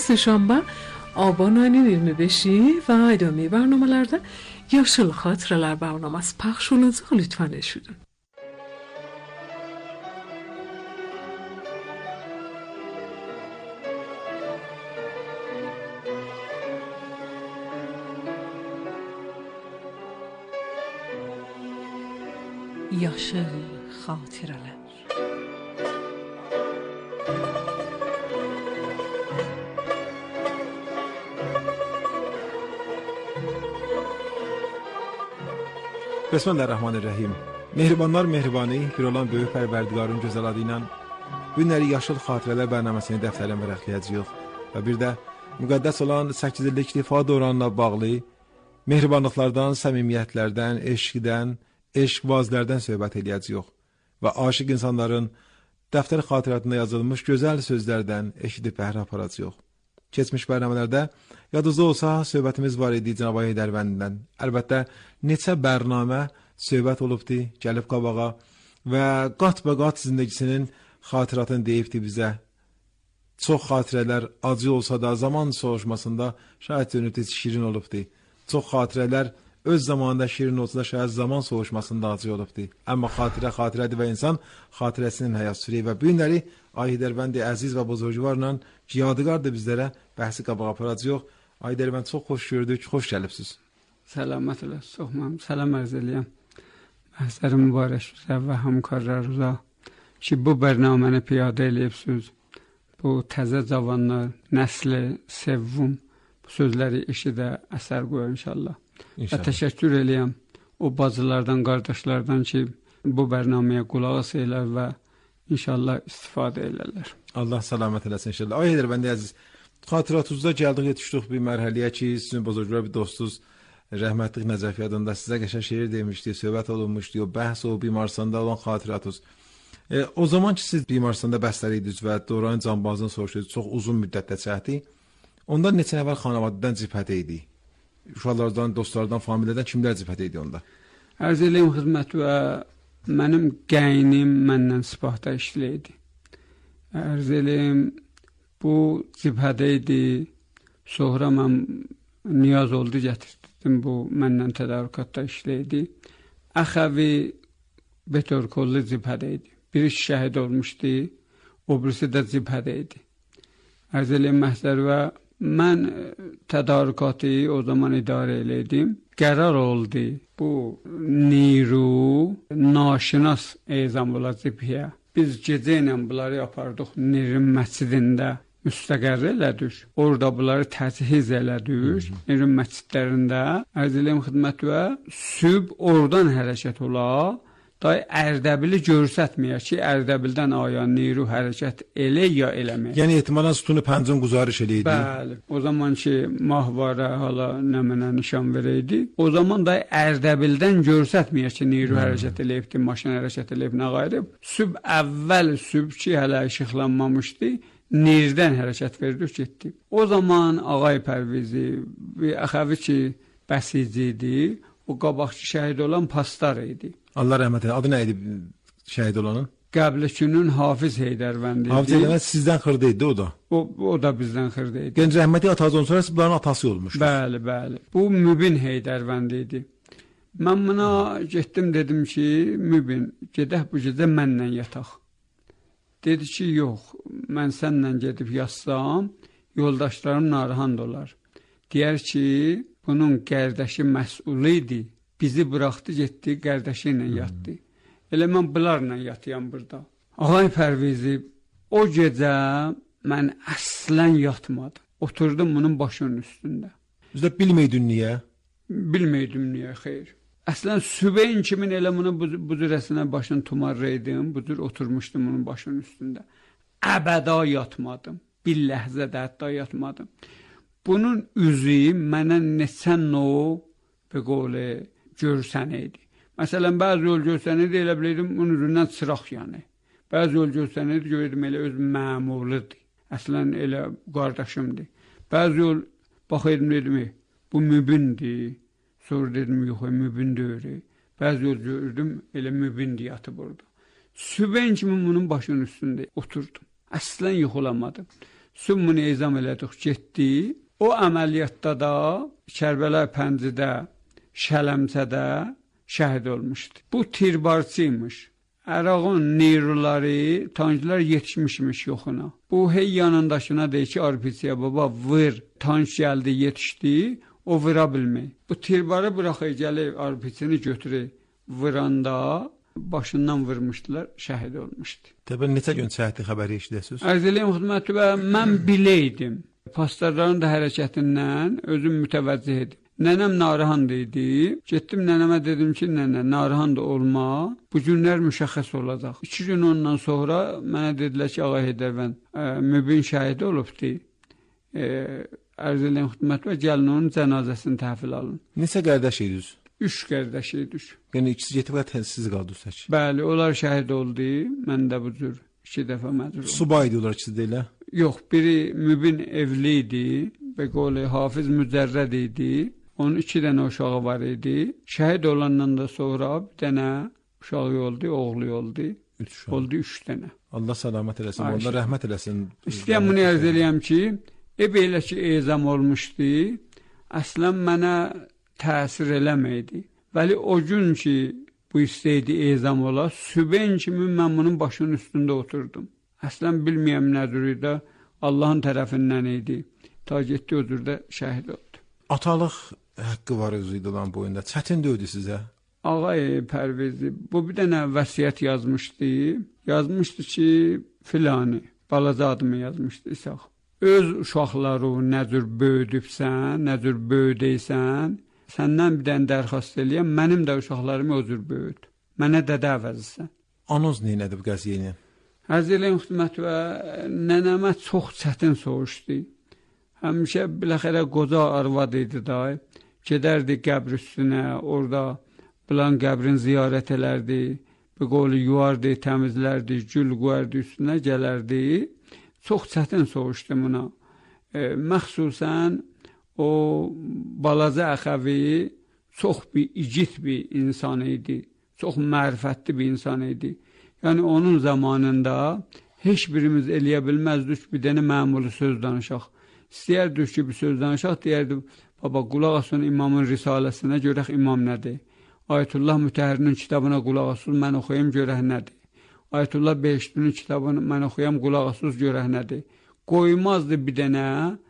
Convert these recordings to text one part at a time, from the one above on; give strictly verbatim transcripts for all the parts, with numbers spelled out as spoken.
Suşanba آبان ayının iyirmi beşi ve ادامه برنامه‌lerde Yaşıl Hatıralar برنامه‌si paylaş olacaq, lütfen eşidin. Yaşıl Hatıralar. Bismillahirrahmanirrahim. Mehribanlar mehribanı, bir olan böyük pərverdigarın gözəl adı ilə bu günləri Yaşıl Xatirələr bərnaməsini dəftərlə vərəqləyəcəyik və bir də müqəddəs olan səkkiz illik ifa dövrünə bağlı mehribanlıqlardan, səmimiyyətlərdən, eşqdən, eşq vazlərdən söhbət edəcəyik və aşiq insanların dəftər xatirətində yazılmış gözəl sözlərdən eşidib bəhrə aparacağıq. Keçmiş bərnamələrdə yadınızda olsa söhbətimiz var idi Cənab Heydərvəndidən. Əlbəttə neçə bərnamə söhbət olubdu, gəlib qabağa və qat-bə-qat zindəgisinin xatiratını deyibdi bizə. Çox xatirələr acı olsa da zaman soğuşmasında şayət dönübdü şirin olubdu. Çox xatirələr öz zamanında şirin olsa da şayət zaman soğuşmasında acı olubdu. Amma xatirə xatirədir və insan xatirəsinin həyat sürür və bu günləri Heydərvəndi əziz və buzurcularla yadigardır bizlərə bəhsi qabağa aparacaq. Heydərvənd çox xoş gördük, xoş gəlibsiz. Səlamət elə, soxmam, səlam ərz eləyəm. Məhzəri mübarək üzə və həmkarlarınıza ki, bu bərnaməni piyadə eləyibsiniz. Bu təzə cavanlar, nəsli, sevvum, bu sözləri eşidə əsər qoyur inşallah. İnşallah. Və təşəkkür eləyəm o bacılardan, qardaşlardan ki, bu bərnaməyə qulaq asırlar və İnşallah istifadə elərlər. Allah salamat eləsin inşallah. Ay Heydərvəndi əziz, xatiratınızda gəldik, yetişdik bir mərhələyə ki, sizin buzurcular bir dostunuz rəhmətlik Nəcəf yadında sizə qəşəng şeir demişdi, söhbət olunmuşdu, o bəhs o Bimarstanda olan xatiratınız. E, o zaman ki siz Bimarstanda bəsləriydiniz və Doran Canbazını soruşdunuz, çox uzun müddətdə çəkdi. Ondan neçə nəfər xanavadadan cibhədə idi? Uşaqlardan, dostlardan, familiyadan kimlər cibhədə idi onda? Ərz eləyim xidmət və mənim qəyinim məndən sipahda işləyirdi. Ərz eləyim, bu cibhədə idi, sonra mən niyaz oldu gətirdim, bu məndən tədarükatda işləyirdi. Əxəvi Betörkollu cibhədə idi. Biri şəhid olmuşdu, o birisi də cibhədə idi. Ərz eləyim məhzər və mən tədarükatı o zaman idarə eləydim. Qərar oldu bu Niru naşinas ezam olacaq ya. Biz gecə ilə bunları yapardıq Nirin məscidində müstəqərr elədik. Orada bunları təchiz elədik. Nirin məscidlərində ərz eləyim xidmət və süb oradan hərəkət ola. Day Ərdəbili görsətməyək ki, Ərdəbildən aya Niru hərəkət elə ya eləməyək. Yəni ehtimalən sütunu pəncin quzarış eləydi. Bəli. O zaman ki, mahvara hala nə mənə nişan verəydi. O zaman da Ərdəbildən görsətməyək ki, Niru hmm. hərəkət eləyibdi, maşın hərəkət eləyib, nə qayıb. Süb əvvəl süb ki, hələ işıqlanmamışdı, Nirdən hərəkət verdik, getdi. O zaman Ağay Pərvizi, bir əxəvi ki, bəsici idi, o qabaqçı şəhid olan pastar idi. Allah rəhmət eylesin. Adı nə idi şəhid olanın? Qəblikünün Hafiz Heydərvəndi idi. Hafiz Heydərvənd sizdən xırda idi o da. O, o da bizdən xırda idi. Gənc rəhməti atazdan sonra bunların atası olmuşdu. Bəli, bəli. Bu Mübin Heydərvəndi idi. Mən buna getdim, dedim ki, Mübin, gedək bu gecə mənlə yataq. Dedi ki, yox, mən sənlə gedib yatsam, yoldaşlarım narahat olar. Deyər ki, bunun qərdəşi məsul idi. Bizi bıraxdı, getdi, qərdəşi ilə yatdı. Elə mən bunlarla yatıyam burada. Ağay Pərvizi, o gecə mən əslən yatmadım. Oturdum bunun başının üstündə. Biz də bilməydin niyə? Bilməydim niyə, xeyr. Əslən sübeyin kimin elə bunu bu cürəsinə başını tumarraydım, bu cür oturmuşdum bunun başının üstündə. Əbəda yatmadım. Bir ləhzə də hətta yatmadım. Bunun üzü mənə neçə növ və qolu görsənəydi. Məsələn, bəzi yol görsənəydi, elə biləydim, bunun üzündən çıraq yanı. Bəzi yol görsənəydi, gördüm, elə öz məmurludur. Əslən, elə qardaşımdır. Bəzi yol baxıyordum, dedim, bu mübindir. Sonra dedim, yox, mübin deyir. Bəzi yol gördüm, elə mübindir yatıb orada. Sübən kimi bunun başının üstündə oturdum. Əslən yuxulamadım. Sümmünü ezam elədik, getdi. O əməliyyatda da Kərbəla Pəncidə, Şələmçədə şəhid olmuşdu. Bu tirbarçıymış. Ərağın neyruları, tanklar yetişmişmiş yoxuna. Bu hey yanındakına deyir ki, Arpisiya baba vır, tank gəldi, yetişdi, o vıra bilmək. Bu tirbarı bıraxır, gəlir Arpisini götürür, vıranda başından vurmuşdular, şəhid olmuşdu. Təbii neçə gün çəkdi xəbəri eşidəsiniz? Ərz eləyim xidməti və mən biləydim. Pastorların da hərəkətindən özüm mütəvəccih edim. Nənəm Narahan idi. Getdim nənəmə dedim ki, nənə Narahan da olma. Bu günlər müşəxəs olacaq. İki gün ondan sonra mənə dedilər ki, Ağa Heydərvənd e, mübin şəhid olubdu. E, ərz eləyim xidməti və gəlin onun cənazəsini təhvil alın. Neçə qardaş idiniz? Üç qardaş idik. Yəni ikisi getib və tənsiz qaldınız tək. Bəli, onlar şəhid oldu. Mən də bu cür iki dəfə məcbur oldum. Subay idilər ikisi də elə? Yox, biri mübin evli idi. Və qolu Hafiz Mücərrəd idi. Onun iki dənə uşağı var idi. Şəhid olandan da sonra bir dənə uşağı oldu, oğlu oldu. Üç uşaq. Oldu üç dənə. Allah salamat eləsin, Ayşə. Allah rəhmət eləsin. İstəyəm bunu ərz eləyəm ki, e belə ki, ezam olmuşdu. Əslən mənə təsir eləməydi. Vəli o gün ki, bu istəydi ezam ola, sübən kimi mən bunun başının üstündə oturdum. Əslən bilməyəm nədir idi, Allahın tərəfindən idi. Ta getdi o cürdə şəhid oldu. Atalıq haqqı var özü idi lan boyunda. Çətin döydü sizə. Ağay Pərvizi, bu bir dənə vəsiyyət yazmışdı. Yazmışdı ki, filanı, balaca adımı yazmışdı İsaq. Öz uşaqları nə cür böyüdübsən, nə cür böyüdəysən, səndən bir dənə dərxast eləyəm, mənim də uşaqlarımı o cür böyüd. Mənə dədə əvəzisən. Anons neynədir bu qəziyyəni? Ərz eləyim xidmət və nənəmə çox çətin soğuşdu. Həmişə biləxərə qoca arvad idi da, gedərdi qəbr üstünə, orada filan qəbrin ziyarət elərdi, bir qolu yuvardı, təmizlərdi, gül qoyardı üstünə, gələrdi. Çox çətin soğuşdu buna. E, məxsusən o balaca əxəvi çox bir igid bir insan idi. Çox mərifətli bir insan idi. Yəni onun zamanında heç birimiz eləyə bilməzdik bir dənə məmulu söz danışaq. İstəyərdik ki, bir söz danışaq, deyərdi, baba, qulaq asın imamın risaləsinə, görək imam nədir? Ayətullah Mütəhhirinin kitabına qulaq asın, mən oxuyayım, görək nədir? Ayətullah Behiştinin kitabını mən oxuyam, qulaq asın, görək nədir? Qoymazdı bir dənə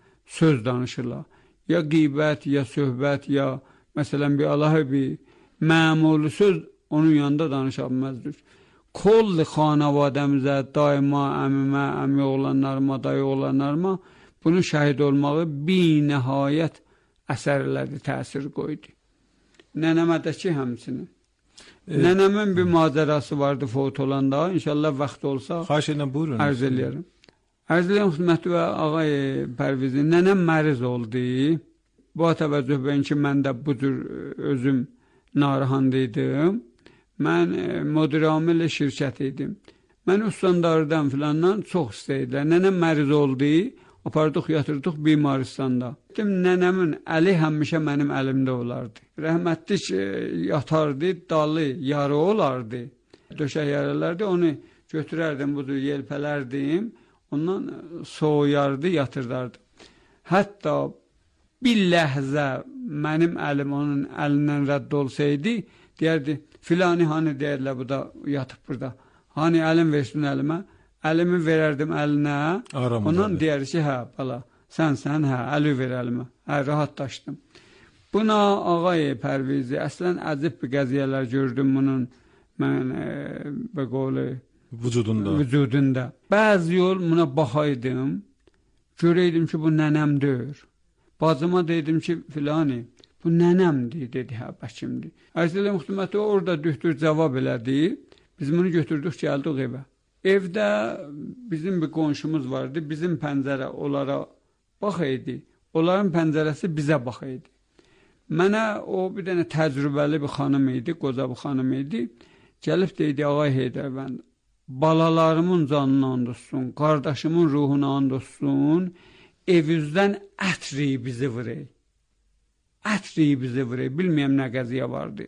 söz danışırlar. Ya qeybət, ya söhbət, ya məsələn bir Allahı bir məmulu söz onun yanında danışa bilməzdik. Kolli xanavadəmizə, daima əmimə, əmi oğlanlarıma, dayı oğlanlarıma bunun şəhid olmağı bir nəhayət əsərlərdə təsir qoydu. Nənəmədəki həmsinin. Evet. Nənəmin bir macərası vardı fot olanda, inşallah vaxt olsa xahiş edirəm, buyurun. Ərz eləyərəm. Ərz eləyəm xidməti və Ağay Pərvizi, nənəm məriz oldu. Bu təvəccüh bəyin ki, mən də bu cür özüm narahandıydım. Mən müdir-amil şirkət idim. Mən ustandardan filandan çox istəyirlər. Nənəm məriz oldu, apardıq, yatırdıq bimaristanda. Nənəmin əli həmişə mənim əlimdə olardı. Rəhmətlik yatardı, dalı, yarı olardı. Döşək yarılardı, onu götürərdim, budur, yelpələrdim. Ondan soğuyardı, yatırdardı. Hətta bir ləhzə mənim əlim onun əlindən rədd olsaydı, deyərdi, filani hani deyərlər, bu da yatıb burada. Hani əlim versin əlimə, əlimi verərdim əlinə, Aram ondan deyər ki, hə, bala, sən, sən, hə, əli ver əlimə, hə, rahatlaşdım. Buna Ağay Pərvizi, əslən əcib bir qəziyyələr gördüm bunun, mən, e, bə qolu, vücudunda. vücudunda. Bəzi yol buna baxaydım, görəydim ki, bu nənəmdir. Bacıma dedim ki, filani, bu nənəmdir, dedi, hə, bəkimdir. Ərzələ müxtüməti orada dühtür cavab elədi, biz bunu götürdük, gəldik evə. Evdə bizim bir qonşumuz vardı, bizim pəncərə onlara baxaydı, onların pəncərəsi bizə baxaydı. Mənə o bir dənə təcrübəli bir xanım idi, qoca bir xanım idi, gəlib deydi, Ağay Heydərvənd, balalarımın canına and olsun, qardaşımın ruhuna and olsun, evizdən ətri bizi vırey. Ətri bizi vırey, bilməyəm nə qəziyə vardı.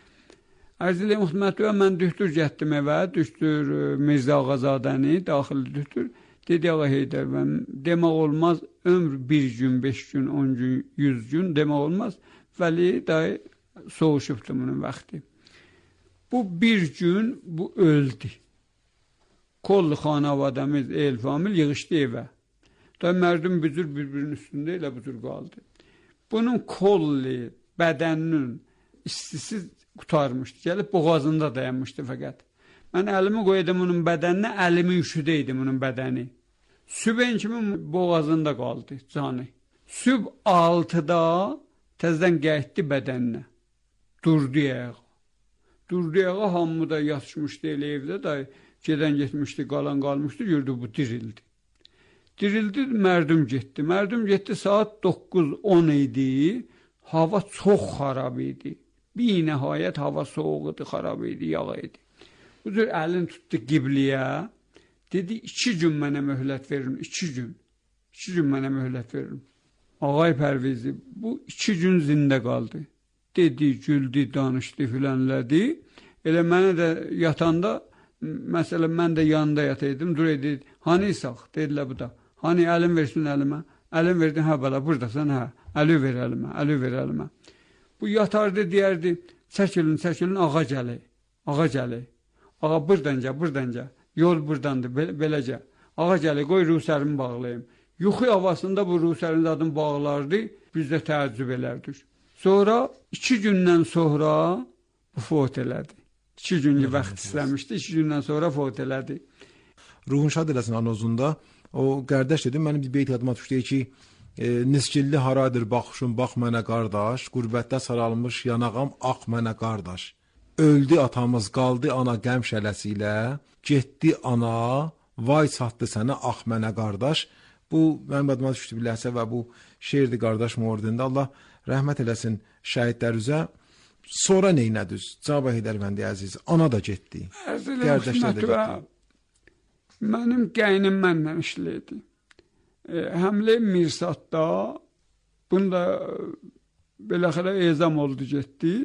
Ərzəli müxtüməti və mən dühtür getdim evə, düşdür Mirzə Ağazadəni, daxil dühtür. Dedi Ağa Heydər bəy, demək olmaz, ömr bir gün, beş gün, on gün, yüz gün demək olmaz. Vəli dayı soğuşubdu bunun vaxtı. Bu bir gün bu öldü. Kollu xanavadamız, el famil yığışdı evə. Da mərdum bücür bir-birinin üstündə elə bücür qaldı. Bunun kolli, bədəninin istisi qutarmışdı. Gəlib boğazında dayanmışdı fəqət. Mən əlimi qoydım onun bədəninə, əlimi üşüdəydim onun bədəni. Sübhən kimi boğazında qaldı canı. Süb altıda təzdən gəldi bədəninə. Durdu ayağa. Durdu ayağa, hamı da yatışmışdı elə evdə da, gedən getmişdi, qalan qalmışdı, gördü bu dirildi. Dirildi, mərdum getdi. Mərdum getdi, saat doqquz on idi, hava çox xarab idi. Bir nəhayət hava soğuq idi, xarab idi, yağ idi. Bu cür əlini tutdu qibliyə, dedi, iki gün mənə möhlət verin, iki gün. İki gün mənə möhlət verin. Ağay Pərvizi, bu iki gün zində qaldı. Dedi, güldü, danışdı, filənlədi. Elə mənə də yatanda, məsələn, mən də yanında yataydım, dur edin, hani sağ, dedilər bu da. Hani əlim versin əlimə, əlim verdin, hə bala, buradasan, hə, əli ver əlimə, əli ver əlimə. Bu yatardı, deyərdi, çəkilin, çəkilin, ağa gəli, ağa gəli. Ağa burdanca, burdanca, yol burdandır, be beləcə. Ağa gəli, qoy ruhsərimi bağlayayım. Yuxu havasında bu ruhsərin adını bağlardı, biz də təəccüb elərdik. Sonra, iki gündən sonra bu fot elədi. İki günlük vaxt istəmişdi, iki gündən sonra fot elədi. Ruhun şad eləsin anozunda. O qardaş dedim, mənim bir beyt yadıma düşdü ki, e, nisgilli haradır baxışım, bax mənə qardaş, qürbətdə saralmış yanağam, ax mənə qardaş. Öldü atamız, qaldı ana qəm şələsi ilə, getdi ana, vay çatdı sənə, ax mənə qardaş. Bu, mənim yadıma düşdü bir ləhsə və bu şeirdi qardaş mordində. Allah rəhmət eləsin şəhidlər üzə. Sonra neynədüz? Cavab Heydər Əfəndi əziz, ana da getdi. Qardaşlar da getdi. Mənim gəynim məndən işləyirdi. E, həmlə Mirsatda, bunda beləxərə ezam oldu, getdi.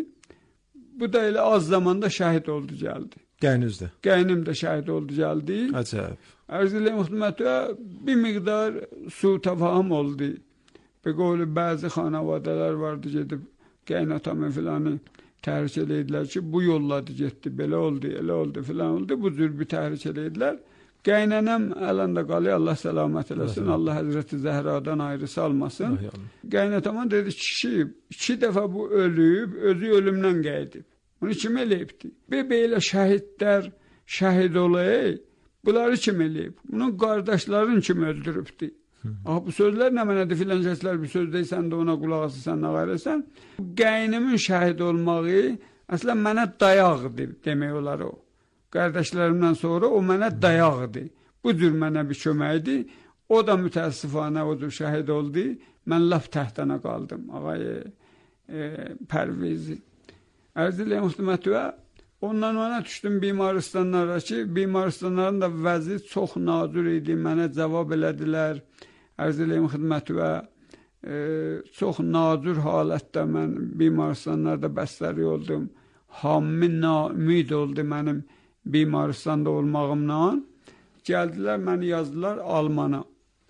Bu da elə az zamanda şəhid oldu, gəldi. Gəynizdə? Gəynim də şəhid oldu, gəldi. Əcəb. Ərzələ müxtümətə bir miqdar su təfahım oldu. Bəqoğlu, bəzi xanavadələr vardı, gedib qeynatamı filanı təhrik eləyidilər ki, bu yolladı, getdi, belə oldu, elə oldu, filan oldu. Bu cür bir təhrik eləyidilər. Qəynənəm əlində qalıyor, Allah səlamət eləsin, Allah Həzrəti Zəhradan ayrı salmasın. Qəynətəman dedi, kişi iki dəfə bu ölüb, özü ölümdən qeydib. Bunu kim eləyibdi? Belə şəhidlər şəhid olayı, bunları kim eləyib? Bunun qardaşların kim öldürübdü? Ah, bu sözlər nə mənədir, filan kəslər bir söz deysən də ona qulaq asırsan, nə qarəsən? Qaynimin şəhid olmağı əslən mənə dayaqdır, demək olar o. Qardaşlarımdan sonra o mənə dayaqdır. Bu cür mənə bir köməkdir. O da mütəəssifanə o cür şəhid oldu. Mən laf təhtənə qaldım, ağay e, Pərvizi. Ərzələ müxtümətə, ondan mənə düşdüm Bimaristanlara ki, Bimaristanların da vəzi çox nadir idi. Mənə cavab elədilər. Ərzələ müxtümətə, e, çox nadir halətdə mən Bimaristanlarda bəstəri oldum. Hammi naümid oldu mənim Bimaristanda olmağımdan. Gəldilər, məni yazdılar Almana.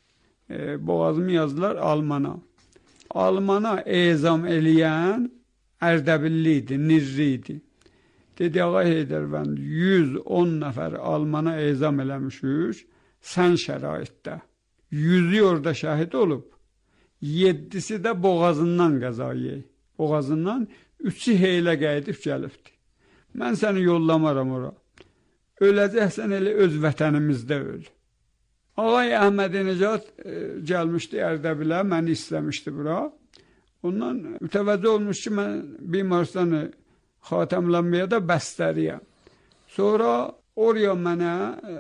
E, boğazımı yazdılar Almana. Almana ezam eləyən Ərdəbilli idi, Nirri idi. Dedi, Ağa Heydər Əfəndi, yüz on nəfər Almana ezam eləmişik, sən şəraitdə. Yüzü orada şəhid olub, yeddisi də boğazından qəzayı. Boğazından üçü heylə qeydib gəlibdi. Mən səni yollamaram ora. Öləcəksən elə öz vətənimizdə öl. Ağay Əhmədi Necat e, gəlmişdi Ərdəbilə, məni istəmişdi bura. Ondan mütəvəccə olmuş ki, mən Bimaristanı xatəmlənməyə də bəstəriyəm. Sonra oraya mənə e,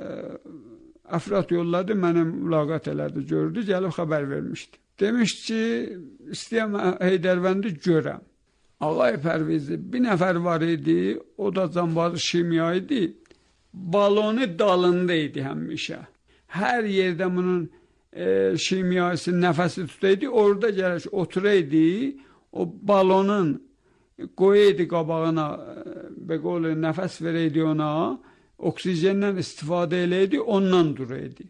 əfrat yolladı, mənə mülaqat elədi, gördü, gəlib xəbər vermişdi. Demiş ki, istəyəm Heydər Əfəndi görəm. Ağay Pərvizi, bir nəfər var idi, o da cambazı şimya idi. Balonu dalında idi həmişə. Hər yerdə bunun e, şimyası nəfəsi tutaydı, orada gərək oturaydı, o balonun qoyaydı qabağına, e, qolu, nəfəs verəydi ona, oksijendən istifadə eləydi, ondan duraydı.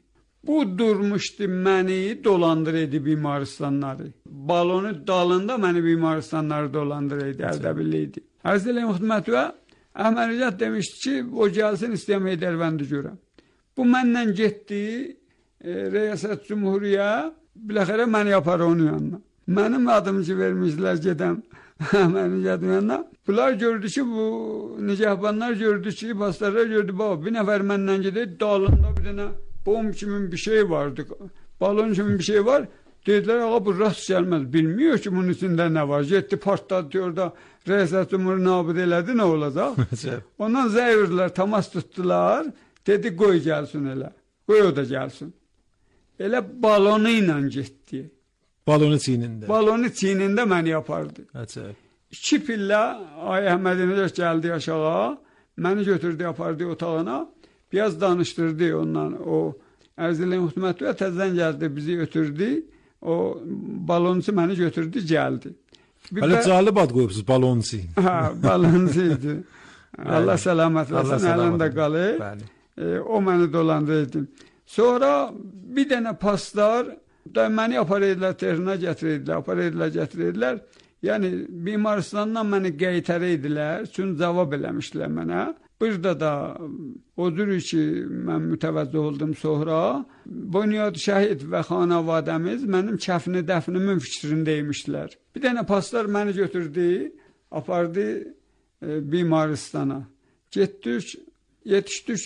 Bu durmuşdu məni dolandırırdı bimarstanları. Balonu dalında məni bimarstanları dolandırırdı, Ərdəbilliydi. Arz eləyim xidmətə, əməliyyat demişdi ki, o gəlsin istəyəm Heydərbəndi görəm. Bu məndən getdi e, Rəyasət Cumhuriyə, biləxərə məni yapar onun yanına. Mənim adımı ki vermişlər gedəm əməliyyat yanına. Bunlar gördü ki, bu nicahbanlar gördü ki, pastarlar gördü, baba bir nəfər məndən gedir, dalında bir dənə bom kimi bir şey vardı, balon kimi bir şey var. Dediler, ağa bu rast gelmez. Bilmiyor ki bunun içinde ne var. Yetti partladı diyor da Rəyasət Cumhuri nabid elədi, ne olacak? Ondan zəvirdiler, temas tuttular. Dedi, qoy gelsin elə. Qoy o da gelsin. Elə balonu ilə getdi. Balonu çiynində. Balonu çiynində məni yapardı. Acayip. İki pillə Ay Əhmədinəcək gəldi aşağı. Məni götürdü, yapardı otağına. Biraz danıştırdı ondan. O Ərzəli Muhtemət və təzdən gəldi, bizi ötürdü. O balonçu məni götürdü, gəldi. Hələ cəlib ad qoyubsuz, balonçu. Hə, balonçu idi. Allah səlamət versin, əlində qalır. E, o məni dolandırdı. Sonra bir dənə paslar da məni aparırdılar, Tehrana gətirirdiler, aparırdılar, gətirirdiler. Yəni, Bimarstandan məni qeytəriydilər, çünki cavab eləmişdilər mənə. Burada da odur ki, mən mütəvəzzə oldum sonra. Bunyad Şəhid və xanavadəmiz mənim kəfni dəfnimin fikrindəymişdilər. Bir dənə paslar məni götürdü, apardı e, Bimaristana. Getdik, yetişdik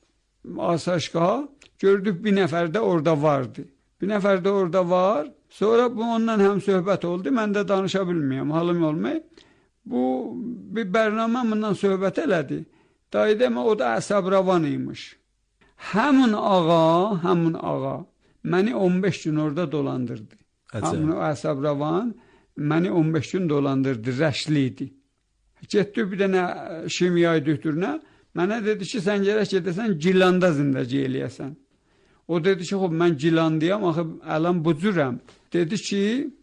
Asaşqa, gördük bir nəfər də orada vardı. Bir nəfər də orada var. Sonra bu ondan həm söhbət oldu. Mən də danışa bilməyəm, halım olmayıb. Bu bir bərnamə bundan söhbət elədi. Dayı demə, o da əsəbravan imiş. Həmin ağa, həmin ağa məni on beş gün orada dolandırdı. Həmin o əsəbravan məni on beş gün dolandırdı, rəşli idi. Getdi bir dənə şimyay dühtürünə. Mənə dedi ki, sən gərək gedəsən, Gilanda zindəci eləyəsən. O dedi ki, xob, mən Gilandiyam, axı, ələm bu cürəm. Dedi ki,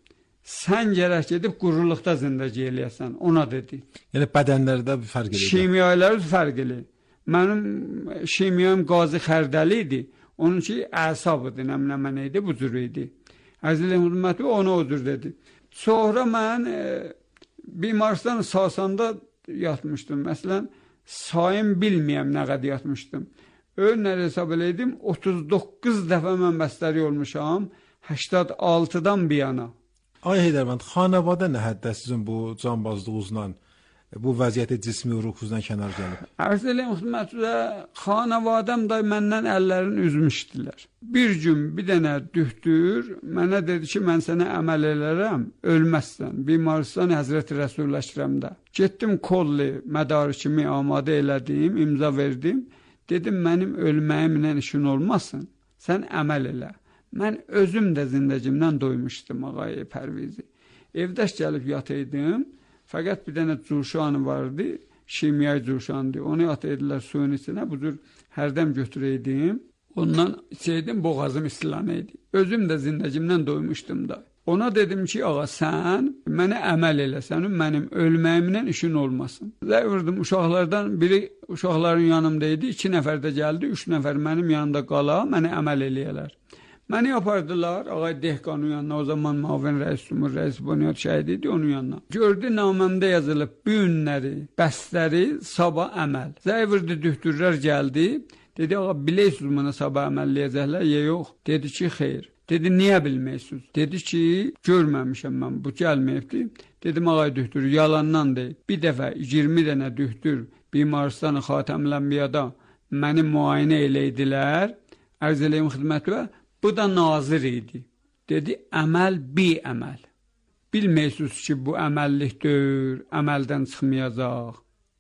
sən gərək gedib quruluqda zindəci eləyəsən, ona dedi. Yəni, bədənlərdə bir fərq edir. Şimyaylar fərq edir. Mənim şimyayım qazi xərdəli idi, onun ki, əsab idi, nəmləmənə idi, bu cür idi. Əzəli hürməti ona o cür dedi. Sonra mən e, Bimarstan Sasanda yatmışdım. Məsələn, sayım bilməyəm nə qədər yatmışdım. Önlər hesab eləydim, otuz doqquz dəfə mən bəstəri olmuşam, səksən altıdan bir yana. Ay Heydərbənd, xanəvadə nə həddə sizin bu canbazlığınızla, bu vəziyyəti cismi ruhunuzdan kənar gəlib? Ərz eləyim xidmətlə, xanəvadəm da məndən əllərini üzmüşdülər. Bir gün bir dənə dühtür, mənə dedi ki, mən sənə əməl elərəm, ölməzsən. Bimaristan Həzrəti Rəsul Əkrəmdə. Getdim kolli mədarikimi amadə elədim, imza verdim. Dedim, mənim ölməyimlə işin olmasın, sən əməl elə. Mən özüm də zindəcimdən doymuşdum, ağayı Pərvizi. Evdəş gəlib yataydım, fəqət bir dənə cuşanı vardı, şimyay cuşandı. Onu yataydılar suyun içinə, bu cür hərdəm götürəydim. Ondan içəydim, boğazım istilanəydi. Özüm də zindəcimdən doymuşdum da. Ona dedim ki, ağa, sən mənə əməl elə, sənin mənim ölməyimlə işin olmasın. Zəvirdim, uşaqlardan biri uşaqların yanımdaydı, iki nəfər də gəldi, üç nəfər mənim yanımda qala, mənə əməl eləyələr. Məni yapardılar, ağay Dehqanın yanına, o zaman Mavin Rəis Cumhur Rəis Bunyad Şəhid idi, onun yanına. Gördü, naməmdə yazılıb, bu günləri, bəsləri, sabah əməl. Zəvirdi, dühtürlər gəldi, dedi, ağa, biləysiniz mənə sabah əməlləyəcəklər, ya yox? Dedi ki, xeyr. Dedi, niyə bilməyirsiniz? Dedi ki, görməmişəm mən, bu gəlməyibdi. Dedim, ağay dühtür, yalandan deyil. Bir dəfə iyirmi dənə dühtür Bimaristan Xatəmlənbiyada məni müayinə eləydilər, ərz eləyim xidmətə, bu da nazir idi. Dedi, əməl bi əməl. Bilməyirsiniz ki, bu əməllikdir, əməldən çıxmayacaq.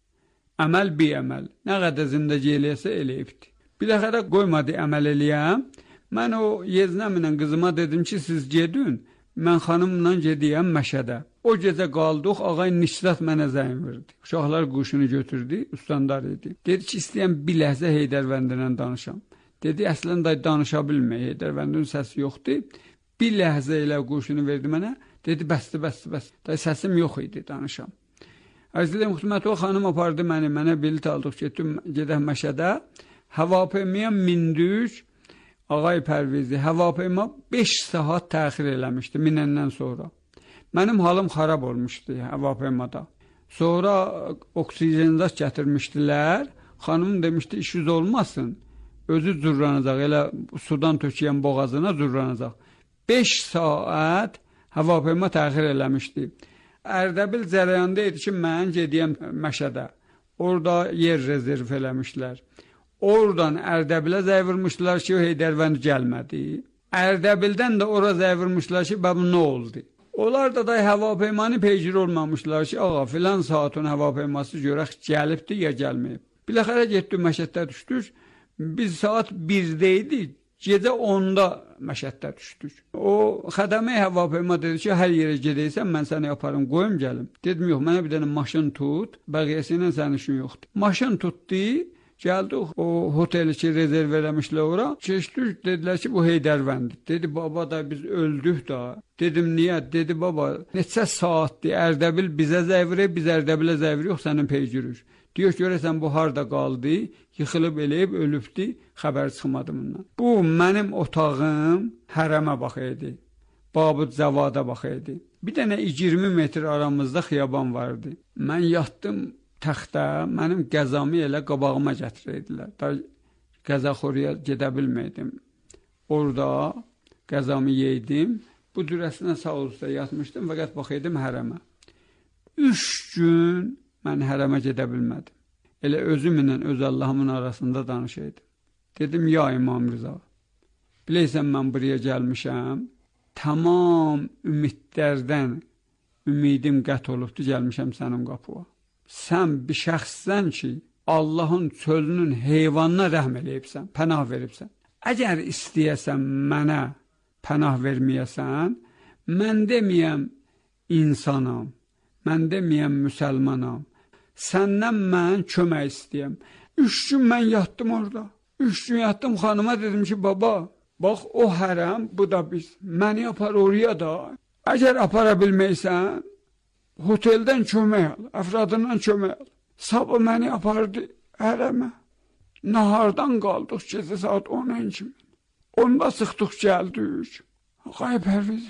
Əməl bi əməl. Nə qədər zindəci eləyəsə eləyibdi. Biləxərə qoymadı əməl eləyəm. Mən o yeznəmlə qızıma dedim ki, siz gedin, mən xanımla gediyəm Məşədə. O gecə qaldıq, ağay Nisrat mənə zəng verdi. Uşaqlar quşunu götürdü, ustandar idi. Dedi ki, istəyəm bir ləhzə Heydərvəndilə danışam. Dedi, əslən day danışa bilmək, Heydərvəndinin səsi yoxdur. Bir ləhzə ilə quşunu verdi mənə. Dedi, bəsdir, bəsdir, bəsdir. Day səsim yox idi, danışam. Əzizlə Muxtümət o xanım apardı məni, mənə bilet aldıq, getdim, gedək Məşədə. Havapemiyə mindük. Ağay Pərvizi, havaپیما beş saat təxir eləmişdi minəndən sonra. Mənim halım xarab olmuşdu havaپیمada. Sonra oksigenizat gətirmişdilər. Xanım demişdi işiniz olmasın. Özü zurranacaq, elə sudan tökəyən boğazına zurranacaq. beş saat havaپیما təxir eləmişdi. Ərdəbil cərəyanda idi ki, mən gediyəm Məşədə. Orada yer rezerv eləmişlər. Oradan Ərdəbilə zəy vurmuşlar ki, Heydərvənd gəlmədi. Ərdəbildən də ora zəy vurmuşlar ki, bəb nə oldu? Onlar da da havaپیمانı peycir olmamışlar ki, ağa filan saatın havaپیması görək gəlibdi ya gəlməyib. Biləxərə getdik Məşəddə düşdük. Biz saat birdə idi. Gecə onda Məşəddə düşdük. O xədəmə havaپیما dedi ki, hər yerə gedəysən, mən səni yaparım, qoyum gəlim. Dedim, yox, mənə bir dənə maşın tut, bəqiyyəsi ilə sənin işin yoxdur. Maşın tutdu, gəldik, o hoteli ki, rezerv eləmişlər ora. Keçdik, dedilər ki, bu Heydərvəndir. Dedi, baba da biz öldük da. Dedim, niyə? Dedi, baba, neçə saatdir, Ərdəbil bizə zəvri, biz Ərdəbilə zəvri yox, sənin peycürük. Diyor ki, görəsən bu harda qaldı, yıxılıb eləyib, ölübdü, xəbər çıxmadı bundan. Bu, mənim otağım hərəmə bax idi, Babud Zavada bax idi. Bir dənə iyirmi metr aramızda xiyaban vardı. Mən yatdım təxtə, mənim qəzamı elə qabağıma gətirirdilər. Da qəzaxoruya gedə bilməydim. Orada qəzamı yeydim, bu dürəsinə sağ olsa yatmışdım, fəqət bax edim hərəmə. Üç gün mən hərəmə gedə bilmədim. Elə özümlə, öz Allahımın arasında danışaydım. Dedim, ya İmam Rıza, biləysən mən buraya gəlmişəm, tamam ümidlərdən ümidim qət olubdu, gəlmişəm sənin qapıya. Sən bir şəxssən ki, Allahın çölünün heyvanına rəhm eləyibsən, pənah veribsən. Əgər istəyəsən mənə pənah verməyəsən, mən deməyəm insanam, mən deməyəm müsəlmanam, səndən mən kömək istəyəm. Üç gün mən yatdım orada. Üç gün yatdım, xanıma dedim ki, baba, bax o hərəm, bu da biz. Məni apar oraya da. Əgər apara bilməysən, hoteldən kömək al, əfradından kömək al. Sabah məni apardı hərəmə. Nahardan qaldıq gecə saat ona kimi. Onda sıxdıq gəldik. Ağay Pərviz,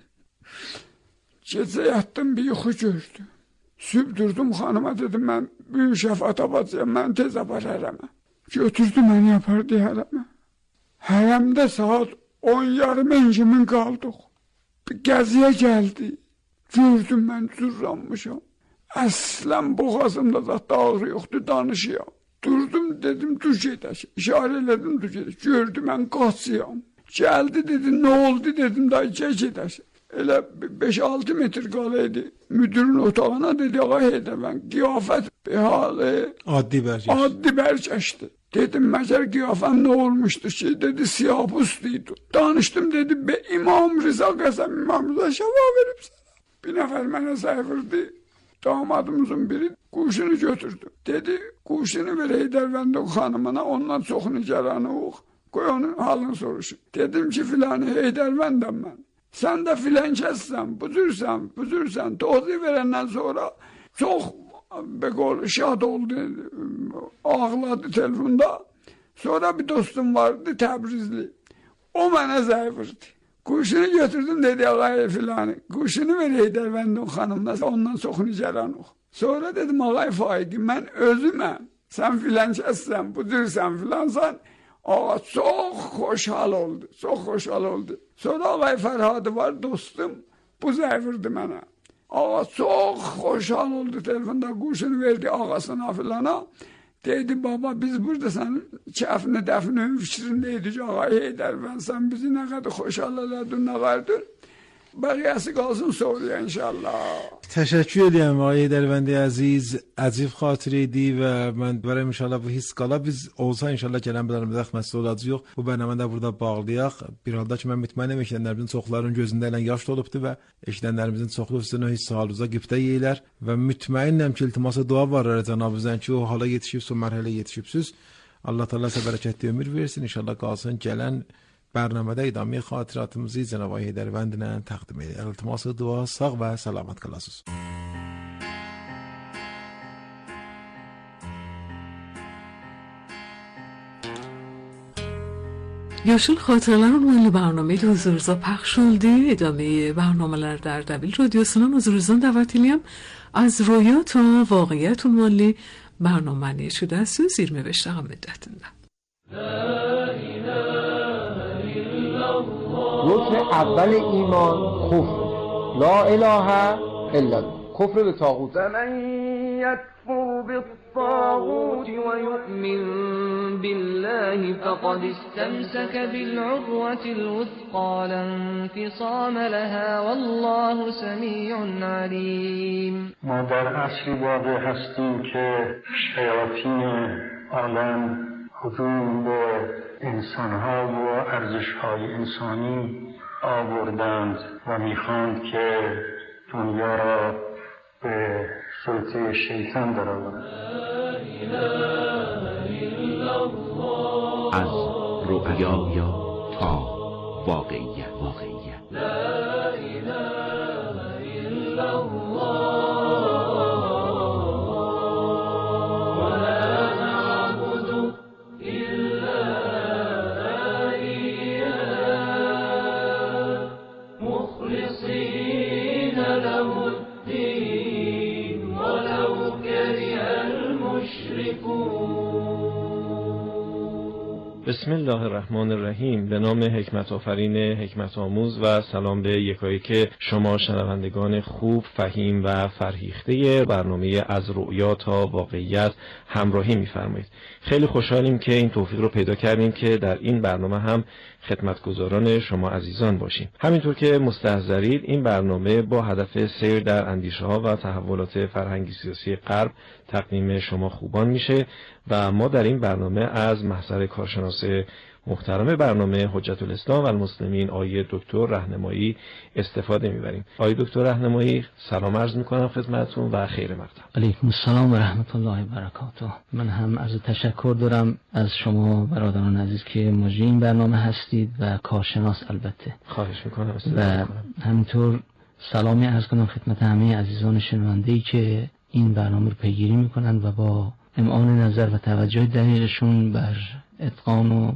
gecə yatdım, bir yuxu gördüm. Sübh durdum, xanıma dedim, mən büyük şəfat abacıyam, mən tez apar hərəmə. Götürdü məni apardı hərəmə. Hərəmdə saat on yarım engimin qaldıq. Bir gəziyə gəldi. Gördüm mən zurranmışam. Əslən boğazımda zaten ağrı yoxdur, danışıyam. Durdum, dedim, dur gedək. İşarə elədim, dur gedək. Gördüm, mən qaçıyam. Gəldi, dedi, nə oldu, dedim, dayı, gəl gedək. Elə beş altı metr qalıydı. Müdürün otağına dedi, ağa Heydərvən, qiyafət bir halı addi bərgəşdi. Addi bərgəşdi. Dedim, məgər qiyafəm nə olmuşdur ki, dedi, siyahbustuydu. Danışdım, dedi, be İmam Rıza qəsəm, İmam Rıza şəfa verib sənə. Bir nəfər mənə zəvırdı, damadımızın biri quşunu götürdü. Dedi, quşunu ver Heydərvəndin xanımına, ondan çoxunu gəranı ox, qoy onun halını soruşun. Dedim ki, filanı Heydərvəndəm mən. Sən də filan kəssən, buzursan, buzursan, tozu verəndən sonra çox beqol, şad oldu, ağladı telefonda. Sonra bir dostum vardı, Təbrizli. O mənə zəvırdı. Quşunu götürdüm, dedi, ağay filanı, quşunu ver Heydərvəndin xanımına, ondan çoxunu gəran ox. Sonra dedim, ağay Faiqi, mən özüməm, sən filan kəssən, buzursan, filansan. Ağa çox xoşhal oldu, çox xoşhal oldu. Sonra ağay Fərhadı var, dostum, bu zəvirdi mənə. Ağa çox xoşhal oldu, telefonda quşunu verdi ağasına filana. Dedi, baba, biz burada sənin kəfini, dəfinin fikrindəydik, ağay Heydərvənd, sən bizi nə qədər xoşhal elədin, nə qərdin? Bəqiyyəsi qalsın soruya inşallah. Təşəkkür edirəm ağay Heydərvəndi əziz, əcib xatirə idi və mən deyirəm inşallah bu his qala. Biz olsa inşallah gələn bölümdə xəstə olacağıq. Bu bərnaməni də burada bağlayaq. Bir halda ki, mən mütməinəm eşidənlərimizin çoxlarının gözündə elə yaş dolubdu və eşidənlərimizin çoxlu sizin o hiss halınıza qibtə yeyilər və mütməinəm ki, iltimasa dua var Cənab-ı ki, o hala yetişibsiz, o mərhələ yetişibsiz. Allah Teala sizə bərəkətli ömür versin. İnşallah qalsın gələn برنامه ادامه خاطراتımızı Cənab Heydərvəndlə təqdim edir. İltiması dua, sağ və salamat qalasınız. Yaşıl Xatirələrin oyunlu برنامه huzurunuza پخش oldu. ادامه برنامه‌lar در دبیل رادیوسundan huzurunuza davet edirəm. Az roya ta vaqiət ünvanlı برنامه şuda söz yirmi beş dəqiqə müddətində. رکن اول ایمان کفر لا اله الا الله کفر به طاغوت من یکفر بالطاغوت و یؤمن بالله فقد استمسك بالعروة الوثقى لا انفصام لها والله سمیع علیم. ما در عصری واقع هستیم که شیاطین عالم هجوم به انسان‌ها و ارزش‌های انسانی آوردند و می‌خواند که دنیا را به سلطه شیطان درآورند. از رؤیا تا واقعیت واقعیت بسم الله الرحمن الرحیم. به نام حکمت آفرین حکمت آموز و سلام به یکایک شما شنوندگان خوب، فهیم و فرهیخته برنامه از رؤیا تا واقعیت همراهی می‌فرمایید. خیلی خوشحالیم که این توفیق رو پیدا کردیم که در این برنامه هم خدمتگزاران شما عزیزان باشیم. همینطور که مستحضرید این برنامه با هدف سیر در اندیشه‌ها و تحولات فرهنگی سیاسی غرب تقدیم شما خوبان میشه و ما در این برنامه از محضر کارشناس محترم برنامه حجت الاسلام و المسلمین آقای دکتر رهنمایی استفاده میبریم. آقای دکتر رهنمایی سلام عرض میکنم خدمتتون و خیر مقدم. علیکم السلام و رحمت الله و برکاته. من هم عرض تشکر دارم از شما برادران عزیز که مجری این برنامه هستید و کارشناس البته. خواهش میکنم. و همینطور سلامی عرض کنم خدمت همه عزیزان شنونده‌ای که این برنامه رو پیگیری میکنن و با امعان نظر و توجه دقیقشون بر اتقان و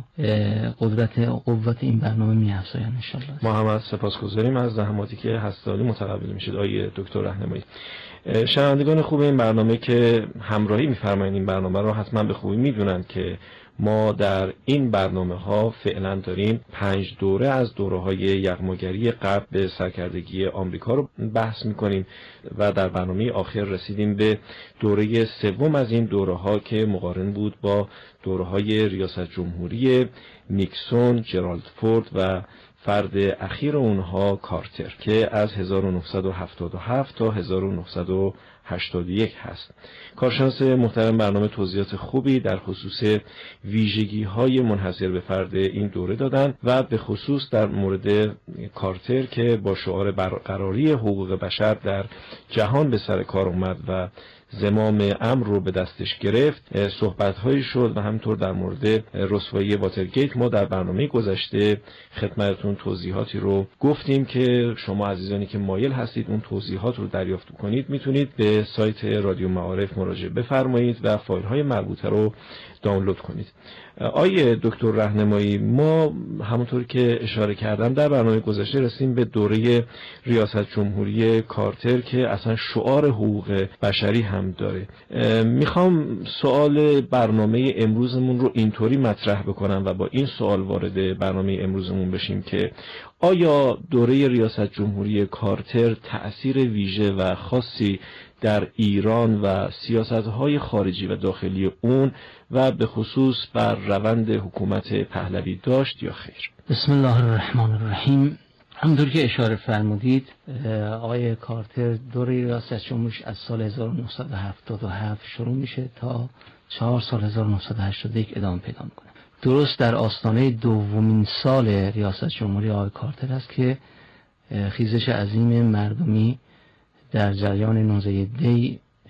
قدرت و قوت این برنامه می‌افزاین ان شاء الله. ما هم از سپاسگزاریم از زحماتی که هستالی متقبل میشید آقای دکتر رهنمایی. شنوندگان خوب این برنامه که همراهی می‌فرمایید این برنامه رو حتما به خوبی می‌دونن که ما در این برنامه ها فعلا داریم پنج دوره از دوره های یغماگری غرب به سرکردگی آمریکا رو بحث میکنیم و در برنامه آخر رسیدیم به دوره سوم از این دوره ها که مقارن بود با دوره های ریاست جمهوری نیکسون، جرالد فورد و فرد اخیر اونها کارتر که از هزار و نهصد و هفتاد و هفت تا هزار و نهصد و هشتاد و یک هست. کارشناس محترم برنامه توضیحات خوبی در خصوص ویژگی‌های منحصر به فرد این دوره دادن و به خصوص در مورد کارتر که با شعار برقراری حقوق بشر در جهان به سر کار اومد و زمام امر رو به دستش گرفت صحبت‌هایی شد و همینطور در مورد رسوایی واترگیت ما در برنامه گذشته خدمتتون توضیحاتی رو گفتیم که شما عزیزانی که مایل هستید اون توضیحات رو دریافت کنید میتونید به سایت رادیو معارف مراجعه بفرمایید و فایل‌های مربوطه رو دانلود کنید. آیه دکتر رهنمایی، ما همونطور که اشاره کردم در برنامه گذشته رسیم به دوره ریاست جمهوری کارتر که اصلا شعار حقوق بشری هم داره. میخوام سوال برنامه امروزمون رو اینطوری مطرح بکنم و با این سوال وارد برنامه امروزمون بشیم که آیا دوره ریاست جمهوری کارتر تأثیر ویژه و خاصی در ایران و سیاست‌های خارجی و داخلی اون و به خصوص بر روند حکومت پهلوی داشت یا خیر؟ بسم الله الرحمن الرحیم. همونطور که اشاره فرمودید آقای کارتر دوره ریاست جمهوریش از سال هزار و نهصد و هفتاد و هفت شروع میشه تا چهار سال هزار و نهصد و هشتاد و یک ادامه پیدا میکنه. درست در آستانه دومین سال ریاست جمهوری آقای کارتر است که خیزش عظیم مردمی در جریان نهضت دی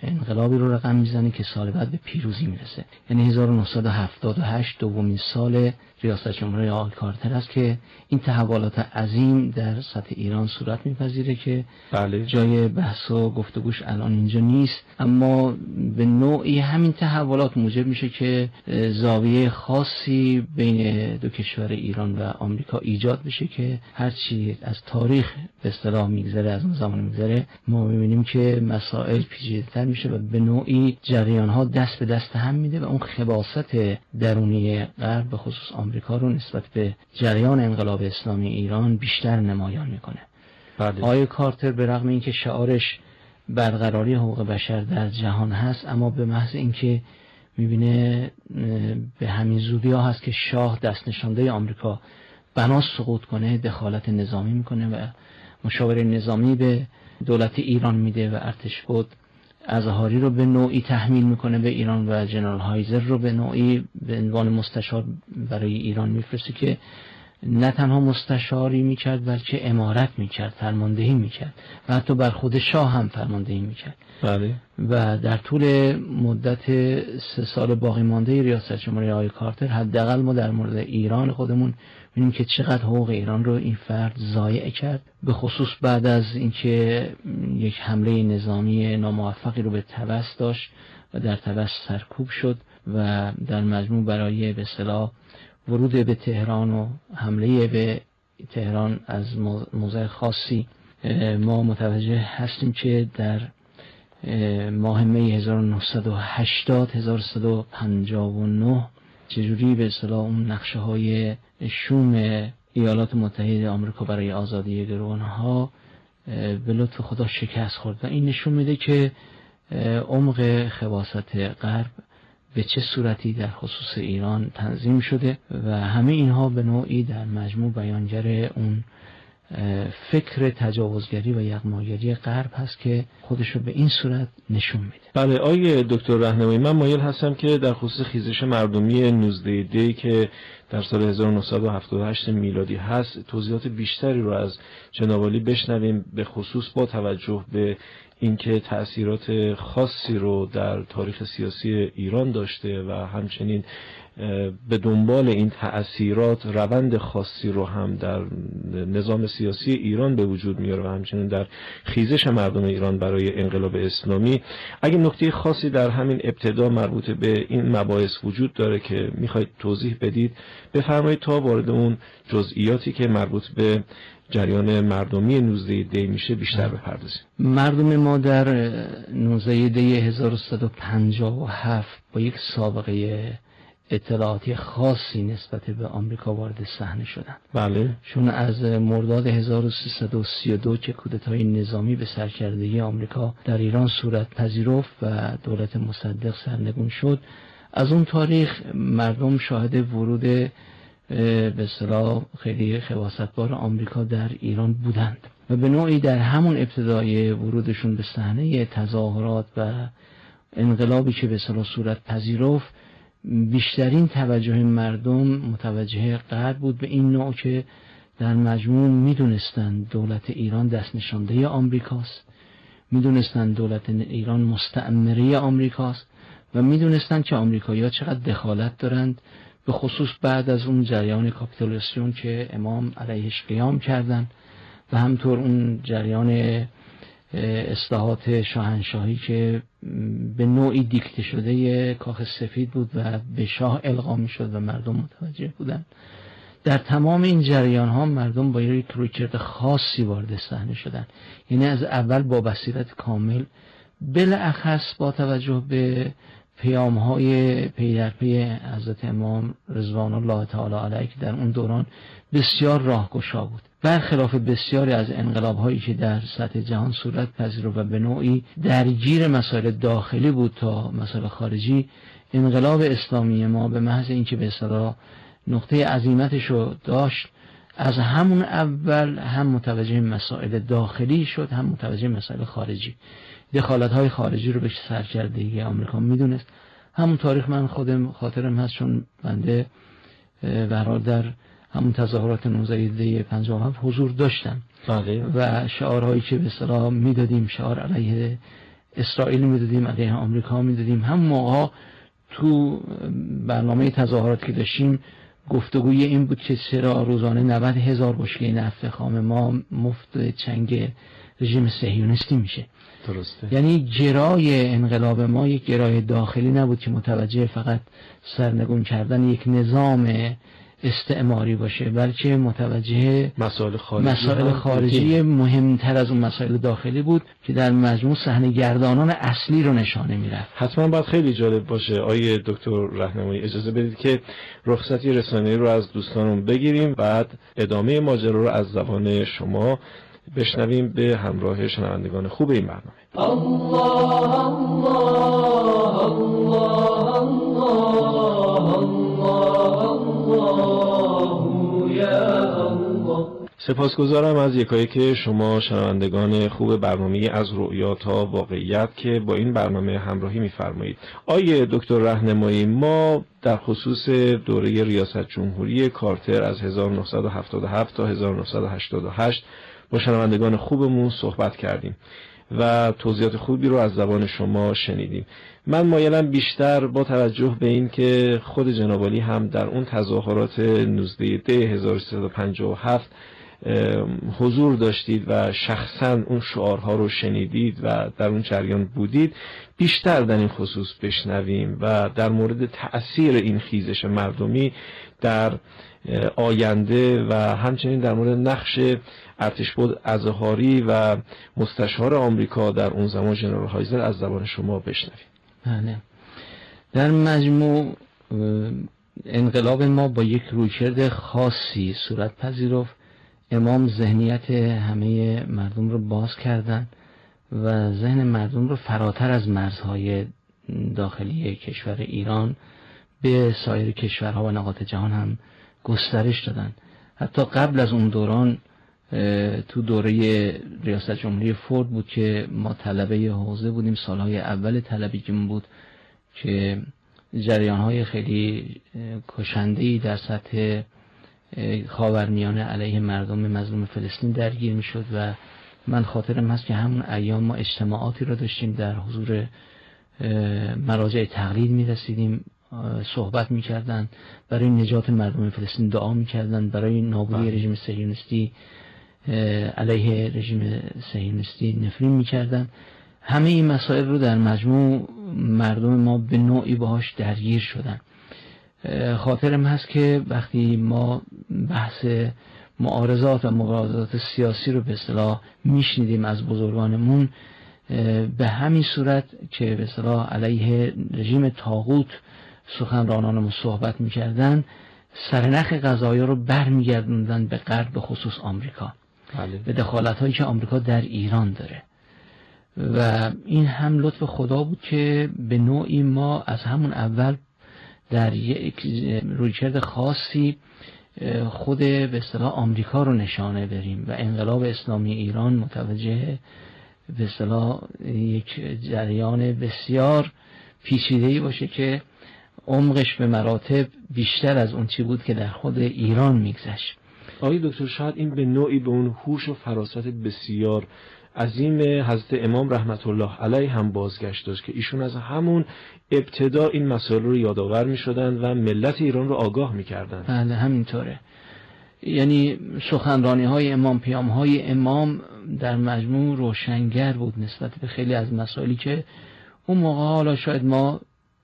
انقلابی رو رقم میزنه که سال بعد به پیروزی میرسه. یعنی هزار و نهصد و هفتاد و هشت دومین سال ریاست جمهوری آقای کارتر است که این تحولات عظیم در سطح ایران صورت میپذیره که بله. جای بحث و گفتگوش الان اینجا نیست، اما به نوعی همین تحولات موجب میشه که زاویه خاصی بین دو کشور ایران و آمریکا ایجاد بشه که هرچی از تاریخ به اصطلاح میگذره، از اون زمان میگذره، ما میبینیم که مسائل پیچیده‌تر میشه و به نوعی جریان‌ها دست به دست هم میده و اون خباثت درونی غرب به خصوص آمریکا رو نسبت به جریان انقلاب اسلامی ایران بیشتر نمایان میکنه. بله. آقای کارتر به رغم اینکه شعارش برقراری حقوق بشر در جهان هست، اما به محض اینکه میبینه به همین زودی ها هست که شاه دست نشانده آمریکا بنا سقوط کنه، دخالت نظامی میکنه و مشاوره نظامی به دولت ایران میده و ارتشبد ازهاری رو به نوعی تحمیل میکنه به ایران و جنرال هایزر رو به نوعی به عنوان مستشار برای ایران میفرسته که نه تنها مستشاری میکرد بلکه امارت میکرد، فرماندهی میکرد و حتی بر خود شاه هم فرماندهی میکرد. بله. و در طول مدت سه سال باقی مانده ریاست جمهوری آقای کارتر حداقل ما در مورد ایران خودمون ببینیم که چقدر حقوق ایران رو این فرد ضایع کرد، به خصوص بعد از اینکه یک حمله نظامی ناموفقی رو به طبس داشت و در طبس سرکوب شد و در مجموع برای به اصطلاح ورود به تهران و حمله به تهران از موضع خاصی ما متوجه هستیم که در ماه می هزار و نهصد و هشتاد هزار و سیصد و پنجاه و نه چجوری به اصطلاح اون نقشه های شوم ایالات متحده آمریکا برای آزادی گروه‌ها به لطف خدا شکست خورد و این نشون میده که عمق خباثت غرب به چه صورتی در خصوص ایران تنظیم شده و همه اینها به نوعی در مجموع بیانگر اون فکر تجاوزگری و یغماگری غرب هست که خودشو به این صورت نشون میده. بله آقای دکتر راهنمایی، من مایل هستم که در خصوص خیزش مردمی نوزده دی که در سال هزار و نهصد و هفتاد و هشت میلادی هست توضیحات بیشتری رو از جناب عالی بشنویم، به خصوص با توجه به اینکه تأثیرات خاصی رو در تاریخ سیاسی ایران داشته و همچنین به دنبال این تأثیرات روند خاصی رو هم در نظام سیاسی ایران به وجود میاره و همچنین در خیزش مردم ایران برای انقلاب اسلامی. اگه نکته خاصی در همین ابتدا مربوط به این مباحث وجود داره که میخواید توضیح بدید بفرمایید تا وارد اون جزئیاتی که مربوط به جریان مردمی نوزده دی میشه بیشتر بپردازیم. مردم ما در نوزده دی هزار و سیصد و پنجاه و هفت با یک سابقه اطلاعاتی خاصی نسبت به آمریکا وارد صحنه شدند. بله. چون از مرداد هزار و سیصد و سی و دو که کودتای نظامی به سرکردگی آمریکا در ایران صورت پذیرفت و دولت مصدق سرنگون شد، از اون تاریخ مردم شاهد ورود به اصطلاح خیلی خباثتبار آمریکا در ایران بودند و به نوعی در همون ابتدای ورودشون به صحنه تظاهرات و انقلابی که به اصطلاح صورت پذیرفت بیشترین توجه مردم متوجه غرب بود به این نوع که در مجموع میدونستند دولت ایران دست نشانده آمریکاست، میدونستند دولت ایران مستعمره آمریکاست و میدونستند که آمریکایی‌ها چقدر دخالت دارند، به خصوص بعد از اون جریان کاپیتولیسیون که امام علیهش قیام کردند و همطور اون جریان اصلاحات شاهنشاهی که به نوعی دیکته شده کاخ سفید بود و به شاه القا می‌شد و مردم متوجه بودند. در تمام این جریان ها مردم با یک رویکرد خاصی وارد صحنه شدند، یعنی از اول با بصیرت کامل، بالاخص با توجه به پیام های پی در پی حضرت امام رضوان الله تعالی علیه که در اون دوران بسیار راهگشا بود، برخلاف بسیاری از انقلاب هایی که در سطح جهان صورت پذیرفت و به نوعی درگیر مسائل داخلی بود تا مسائل خارجی. انقلاب اسلامی ما به محض اینکه به اصطلاح نقطه عزیمتش رو داشت، از همون اول هم متوجه مسائل داخلی شد هم متوجه مسائل خارجی، دخالت های خارجی رو به سرکردگی آمریکا میدونست. همون تاریخ من خودم خاطرم هست، چون بنده برحال در همون تظاهرات نوزده دی پنجاه و هفت حضور داشتم بله. و شعارهایی که به اصطلاح میدادیم شعار علیه اسرائیل میدادیم، علیه آمریکا میدادیم. هم موقع تو برنامه تظاهرات که داشتیم گفتگوی این بود که چرا روزانه نود هزار بشکه نفت خام ما مفت چنگ رژیم صهیونیستی میشه. درسته. یعنی جرای انقلاب ما یک جرای داخلی نبود که متوجه فقط سرنگون کردن یک نظام استعماری باشه، بلکه متوجه مسائل خارجی, مسائل خارجی مهمتر از اون مسائل داخلی بود که در مجموع صحنه گردانان اصلی رو نشانه میرفت. حتما باید خیلی جالب باشه آیه دکتر راهنمایی، اجازه بدید که رخصتی رسانه‌ای رو از دوستانمون بگیریم، بعد ادامه ماجرا رو از زبان شما بشنویم به همراه شنوندگان خوب این برنامه. الله الله الله الله یا الله. سپاسگزارم از یکایی که شما شنوندگان خوب برنامه از رؤیا تا واقعیت که با این برنامه همراهی می‌فرمایید. آیه دکتر راهنمایی، ما در خصوص دوره ریاست جمهوری کارتر از هزار و نهصد و هفتاد و هفت تا هزار و نهصد و هشتاد و هشت با شنوندگان خوبمون صحبت کردیم و توضیحات خوبی رو از زبان شما شنیدیم. من مایلم بیشتر با توجه به این که خود جناب عالی هم در اون تظاهرات نوزده دی هزار و سیصد و پنجاه و هفت حضور داشتید و شخصا اون شعارها رو شنیدید و در اون جریان بودید، بیشتر در این خصوص بشنویم و در مورد تأثیر این خیزش مردمی در آینده و همچنین در مورد نقش ارتشبد اظهاری و مستشار آمریکا در اون زمان ژنرال هایزر از زبان شما بشنویم. بله، در مجموع انقلاب ما با یک رویکرد خاصی صورت پذیرفت. امام ذهنیت همه مردم رو باز کردن و ذهن مردم رو فراتر از مرزهای داخلی کشور ایران به سایر کشورها و نقاط جهان هم گسترش دادن. حتی قبل از اون دوران تو دوره ریاست جمهوری فورد بود که ما طلبه حوزه بودیم، سالهای اول طلبگیمون بود که جریانهای خیلی کشنده‌ای در سطح خاورمیانه علیه مردم مظلوم فلسطین درگیر میشد و من خاطرم هست که همون ایام ما اجتماعاتی رو داشتیم، در حضور مراجع تقلید میرسیدیم، صحبت میکردن، برای نجات مردم فلسطین دعا میکردن، برای نابودی رژیم صهیونیستی علیه رژیم صهیونیستی نفرین میکردن. همه این مسائل رو در مجموع مردم ما به نوعی باهاش درگیر شدن. خاطرم هست که وقتی ما بحث معارضات و مبارزات سیاسی رو به اصطلاح میشنیدیم از بزرگانمون، به همین صورت که به اصطلاح علیه رژیم طاغوت سخنرانانمون صحبت میکردن، سرنخ قضایا رو برمیگردوندن به غرب، به خصوص آمریکا، بله. به دخالت هایی که آمریکا در ایران داره و این هم لطف خدا بود که به نوعی ما از همون اول در یک رویکرد خاصی خود به اصطلاح آمریکا رو نشانه بریم و انقلاب اسلامی ایران متوجه به اصطلاح یک جریان بسیار پیچیده‌ای باشه که عمقش به مراتب بیشتر از اون چی بود که در خود ایران میگذشت. آقای دکتر، شاید این به نوعی به اون هوش و فراست بسیار عظیم حضرت امام رحمت الله علیه هم بازگشت داشت که ایشون از همون ابتدا این مسائل رو یادآور می شدن و ملت ایران رو آگاه می کردن. بله همینطوره. یعنی سخنرانی های امام، پیام های امام در مجموع روشنگر بود نسبت به خیلی از مسائلی که اون موقع حالا شاید ما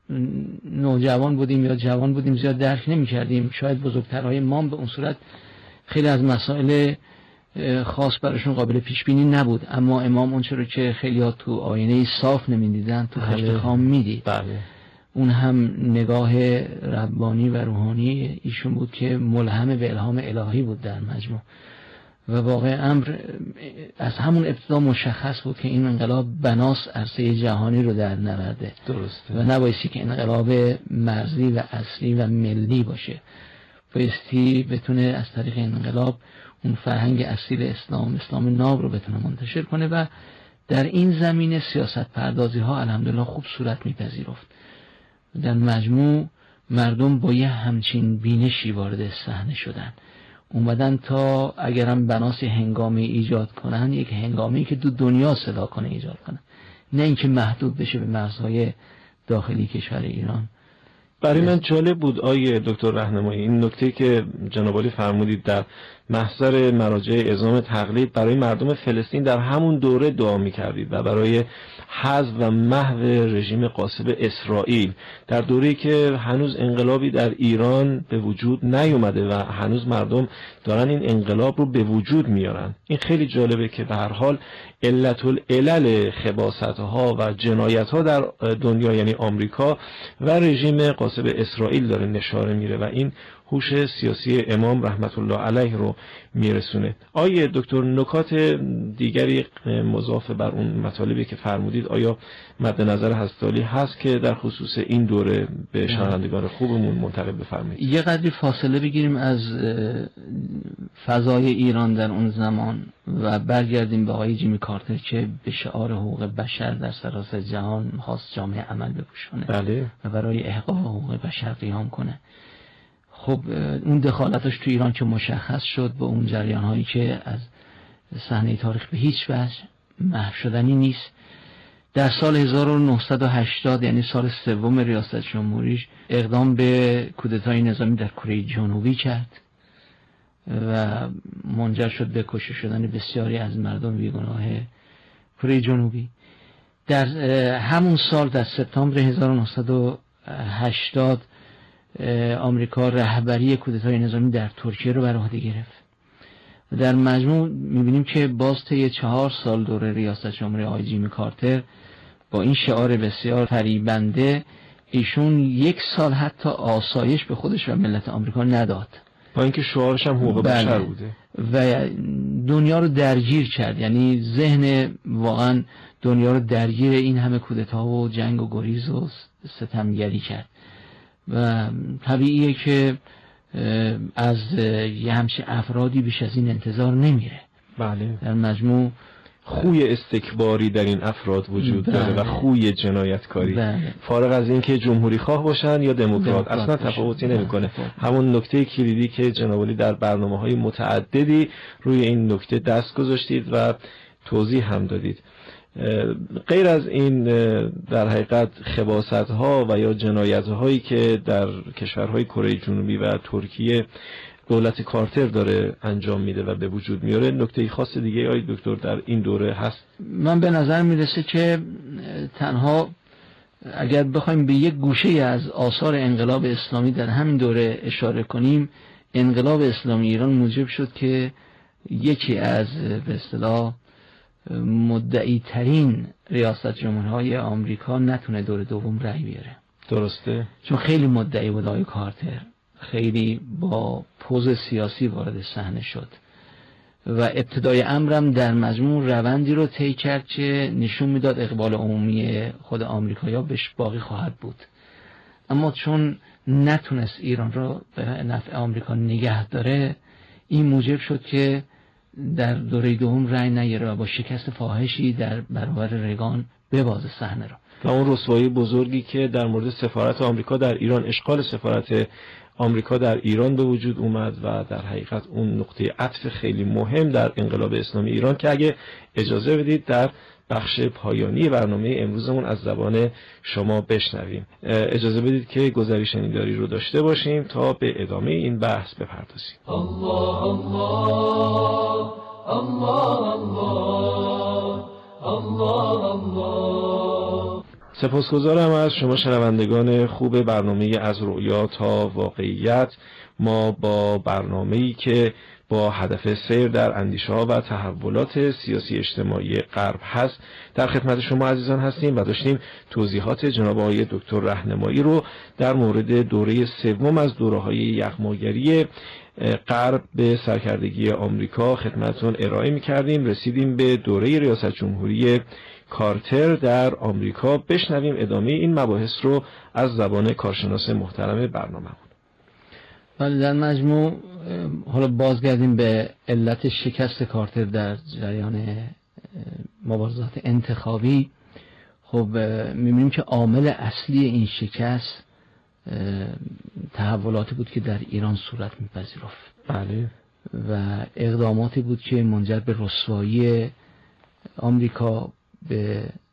نوجوان بودیم یا جوان بودیم زیاد درک نمی کردیم. شاید بزرگترهای ما به اون صورت خیلی از مسائل خاص براشون قابل پیش بینی نبود، اما امام اون چرا که خیلی ها تو آینه صاف نمیدیدن تو هشت خام میدید. بله. اون هم نگاه ربانی و روحانی ایشون بود که ملهم به الهام الهی بود در مجموع و واقع امر از همون ابتدا مشخص بود که این انقلاب بناس عرصه جهانی رو در نورده. درسته. و نبایستی که انقلاب مرزی و اصلی و ملی باشه، بایستی بتونه از طریق انقلاب اون فرهنگ اصیل اسلام، اسلام ناب رو بتونه منتشر کنه و در این زمینه سیاست پردازی ها الحمدلله خوب صورت میپذیرفت. در مجموع مردم با یه همچین بینشی وارد صحنه شدن، اومدن تا اگرم بناس هنگامی ایجاد کنن، یک هنگامی که دو دنیا صدا کنه ایجاد کنن. نه اینکه محدود بشه به مرزهای داخلی کشور ایران. برای من جالب بود آیه دکتر راهنمایی این نکته که جناب عالی فرمودید در محضر مراجع اعزام تقلید برای مردم فلسطین در همون دوره دعا می‌کردید و برای حذف و محو رژیم غاصب اسرائیل در دوره‌ای که هنوز انقلابی در ایران به وجود نیومده و هنوز مردم دارن این انقلاب رو به وجود میارن. این خیلی جالبه که به هر حال علت العلل خباثت‌ها و جنایت‌ها در دنیا یعنی آمریکا و رژیم غاصب اسرائیل داره نشاره میره و این هوش سیاسی امام رحمت الله علیه رو میرسونه. آیه دکتر نکات دیگری مضاف بر اون مطالبی که فرمودید آیا مد نظر حضرت هست که در خصوص این دوره به شنوندگان خوبمون منتقل بفرمایید؟ یه قدری فاصله بگیریم از فضای ایران در اون زمان و برگردیم به آقای جیمی کارتر که به شعار حقوق بشر در سراسر جهان می‌خواست جامعه عمل بپوشونه بله. و برای احقاق حقوق بشر قیام کنه. خب اون دخالتش تو ایران که مشخص شد با اون جریان هایی که از صحنه تاریخ به هیچ وجه محو شدنی نیست. در سال هزار و نهصد و هشتاد یعنی سال سوم ریاست جمهوریش اقدام به کودتای نظامی در کره جنوبی کرد و منجر شد به کشته شدن بسیاری از مردم بیگناه کره جنوبی. در همون سال در سپتامبر هزار و نهصد و هشتاد آمریکا رهبری کودتای نظامی در ترکیه رو بر عهده گرفت. در مجموع می‌بینیم که باز طی چهار سال دوره ریاست جمهوری آقای جیمی کارتر با این شعار بسیار فریبنده ایشون یک سال حتی آسایش به خودش و ملت آمریکا نداد، با اینکه شعارش هم حقوق بله. بشر بوده و دنیا رو درگیر کرد. یعنی ذهن واقعا دنیا رو درگیر این همه کودتا و جنگ و گریز و ستمگری کرد و طبیعیه که از یه همچین افرادی بیش از این انتظار نمیره. بله. در مجموع خوی استکباری در این افراد وجود بله. داره و خوی جنایتکاری بله. فارغ از این که جمهوری خواه باشن یا دموکرات اصلا باشن. تفاوتی نمیکنه. همون نکته کلیدی که جناب عالی در برنامه‌های متعددی روی این نکته دست گذاشتید و توضیح هم دادید. غیر از این در حقیقت خباثت‌ها و یا جنایت‌هایی که در کشورهای کره جنوبی و ترکیه دولت کارتر داره انجام میده و به وجود میاره، نکته خاص دیگه آقای دکتر در این دوره هست؟ من به نظر میرسه که تنها اگر بخوایم به یک گوشه از آثار انقلاب اسلامی در همین دوره اشاره کنیم، انقلاب اسلامی ایران موجب شد که یکی از به اصطلاح مدعی ترین ریاست جمهورهای آمریکا نتونه دور دوم رأی بیاره. درسته؟ چون خیلی مدعی بود آقای کارتر، خیلی با پوز سیاسی وارد صحنه شد و ابتدای امرم در مجموع روندی رو طی کرد که نشون میداد اقبال عمومی خود آمریکایی‌ها بهش باقی خواهد بود. اما چون نتونست ایران رو به نفع آمریکا نگه داره، این موجب شد که در دوره دوم رأی نگیره و با شکست فاحشی در برابر رگان ببازه صحنه رو. و اون رسوایی بزرگی که در مورد سفارت آمریکا در ایران، اشغال سفارت آمریکا در ایران به وجود اومد و در حقیقت اون نقطه عطف خیلی مهم در انقلاب اسلامی ایران که اگه اجازه بدید در بخش پایانی برنامه امروزمون از زبان شما بشنویم. اجازه بدید که گذری شنیداری رو داشته باشیم تا به ادامه این بحث بپردازیم. الله الله الله الله الله الله. سپاسگزارم از شما شنوندگان خوب برنامه از رؤیا تا واقعیت. ما با برنامه‌ای که با هدف سیر در اندیشه‌ها و تحولات سیاسی اجتماعی غرب هست در خدمت شما عزیزان هستیم و داشتیم توضیحات جناب آقای دکتر راهنمایی رو در مورد دوره سوم از دوره‌های یغماگری غرب به سرکردگی آمریکا خدمتتون ارائه می‌کردیم. رسیدیم به دوره ریاست جمهوری کارتر در آمریکا. بشنویم ادامه این مباحث رو از زبان کارشناس محترم برنامه. ولی در مجموع حالا بازگردیم به علت شکست کارتر در جریان مبارزات انتخابی. خب می‌بینیم که عامل اصلی این شکست تحولاتی بود که در ایران صورت می‌پذیرفت. بله. و اقداماتی بود که منجر به رسوایی آمریکا به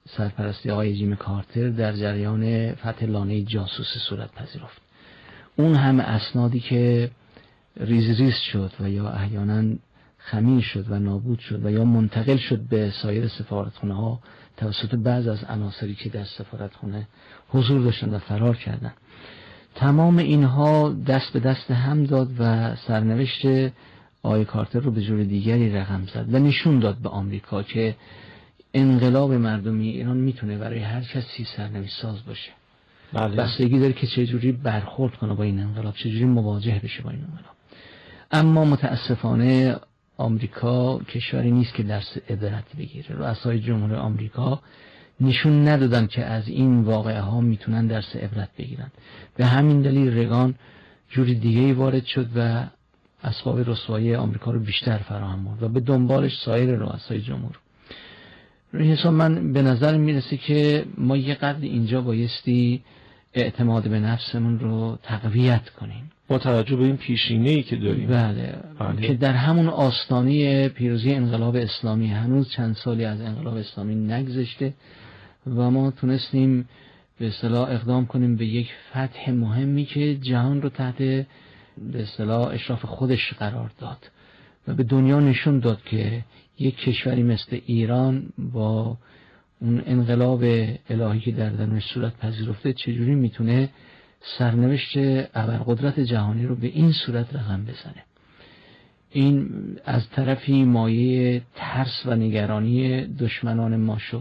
سرپرستی آقای جیم کارتر در جریان فتح لانه جاسوسی صورت پذیرفت. اون هم اسنادی که ریز ریز شد و یا احیانا خمیر شد و نابود شد و یا منتقل شد به سایر سفارتخانه ها توسط بعض از عناصری که در سفارتخانه حضور داشتن و فرار کردن، تمام اینها دست به دست هم داد و سرنوشت آقای کارتر رو به جور دیگری رقم زد و نشون داد به آمریکا که انقلاب مردمی ایران میتونه برای هر کسی سرنوشت ساز باشه. بله. بستگی داره که چجوری برخورد کنه با این انقلاب، چجوری مواجه بشه با این انقلاب. اما متاسفانه آمریکا کشوری نیست که درس عبرت بگیره. رؤسای جمهور آمریکا نشون ندادن که از این واقعه ها میتونن درس عبرت بگیرن. به همین دلیل رگان جوری دیگه‌ای وارد شد و اسباب رسوایی آمریکا رو بیشتر فراهم آورد و به دنبالش سایر رؤسای جمهور. روی حساب من به نظر میرسه که ما یه قدر اینجا بایستی اعتماد به نفسمون رو تقویت کنیم با توجه به این پیشینه‌ای که داریم. بله. بله. که در همون آستانه پیروزی انقلاب اسلامی هنوز چند سالی از انقلاب اسلامی نگذشته و ما تونستیم به اصطلاح اقدام کنیم به یک فتح مهمی که جهان رو تحت به اصطلاح اشراف خودش قرار داد و به دنیا نشون داد که یک کشوری مثل ایران با اون انقلاب الهی که در درونش صورت پذیرفته چجوری میتونه سرنوشت ابرقدرت جهانی رو به این صورت رقم بزنه. این از طرفی مایه ترس و نگرانی دشمنان ما شد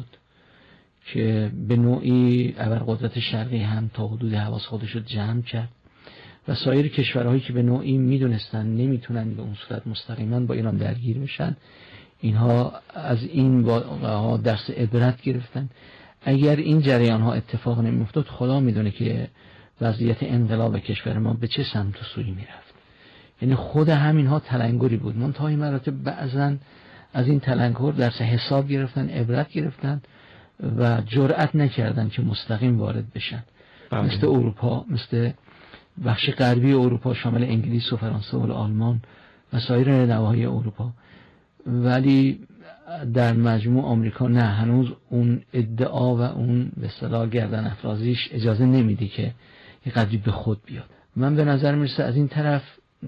که به نوعی ابرقدرت شرقی هم تا حدود حواس خودش رو جمع کرد و سایر کشورهایی که به نوعی میدونستن نمیتونن به اون صورت مستقیما با ایران درگیر بشن، اینها از این واقعه ها درس عبرت گرفتن. اگر این جریان ها اتفاق نمیافتاد خدا میدونه که وضعیت انقلاب کشور ما به چه سمت و سوی میرفت. یعنی خود همین ها تلنگری بود. منتها این مراتب بعضن از این تلنگر درس حساب گرفتن، عبرت گرفتن و جرأت نکردن که مستقیم وارد بشن. بله. مثل اروپا، مثل بخش غربی اروپا شامل انگلیس و فرانسه و آلمان و سایر نواحی اروپا. ولی در مجموع آمریکا نه، هنوز اون ادعا و اون به اصطلاح گردن افرازیش اجازه نمیده که یه قدری به خود بیاد. من به نظر میرسه از این طرف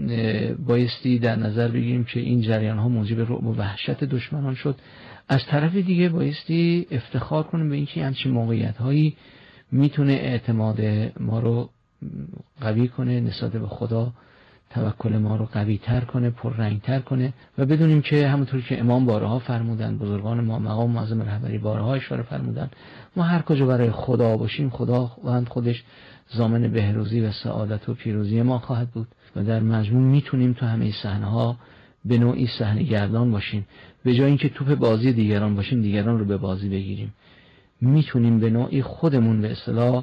بایستی در نظر بگیریم که این جریان ها موجب رعب و وحشت دشمنان شد. از طرف دیگه بایستی افتخار کنیم به اینکه همچین موقعیت هایی میتونه اعتماد ما رو قوی کنه، نسبت به خدا توکل ما رو قوی تر کنه، پررنگ تر کنه و بدونیم که همونطور که امام بارها فرمودن، بزرگان ما مقام معظم رهبری بارها اشاره فرمودن، ما هر کجا برای خدا باشیم خداوند خودش ضامن بهروزی و سعادت و پیروزی ما خواهد بود و در مجموع میتونیم تو همه صحنه‌ها به نوعی صحنه گردان باشیم. به جای اینکه توپ بازی دیگران باشیم دیگران رو به بازی بگیریم. میتونیم به نوعی خودمون به اصطلاح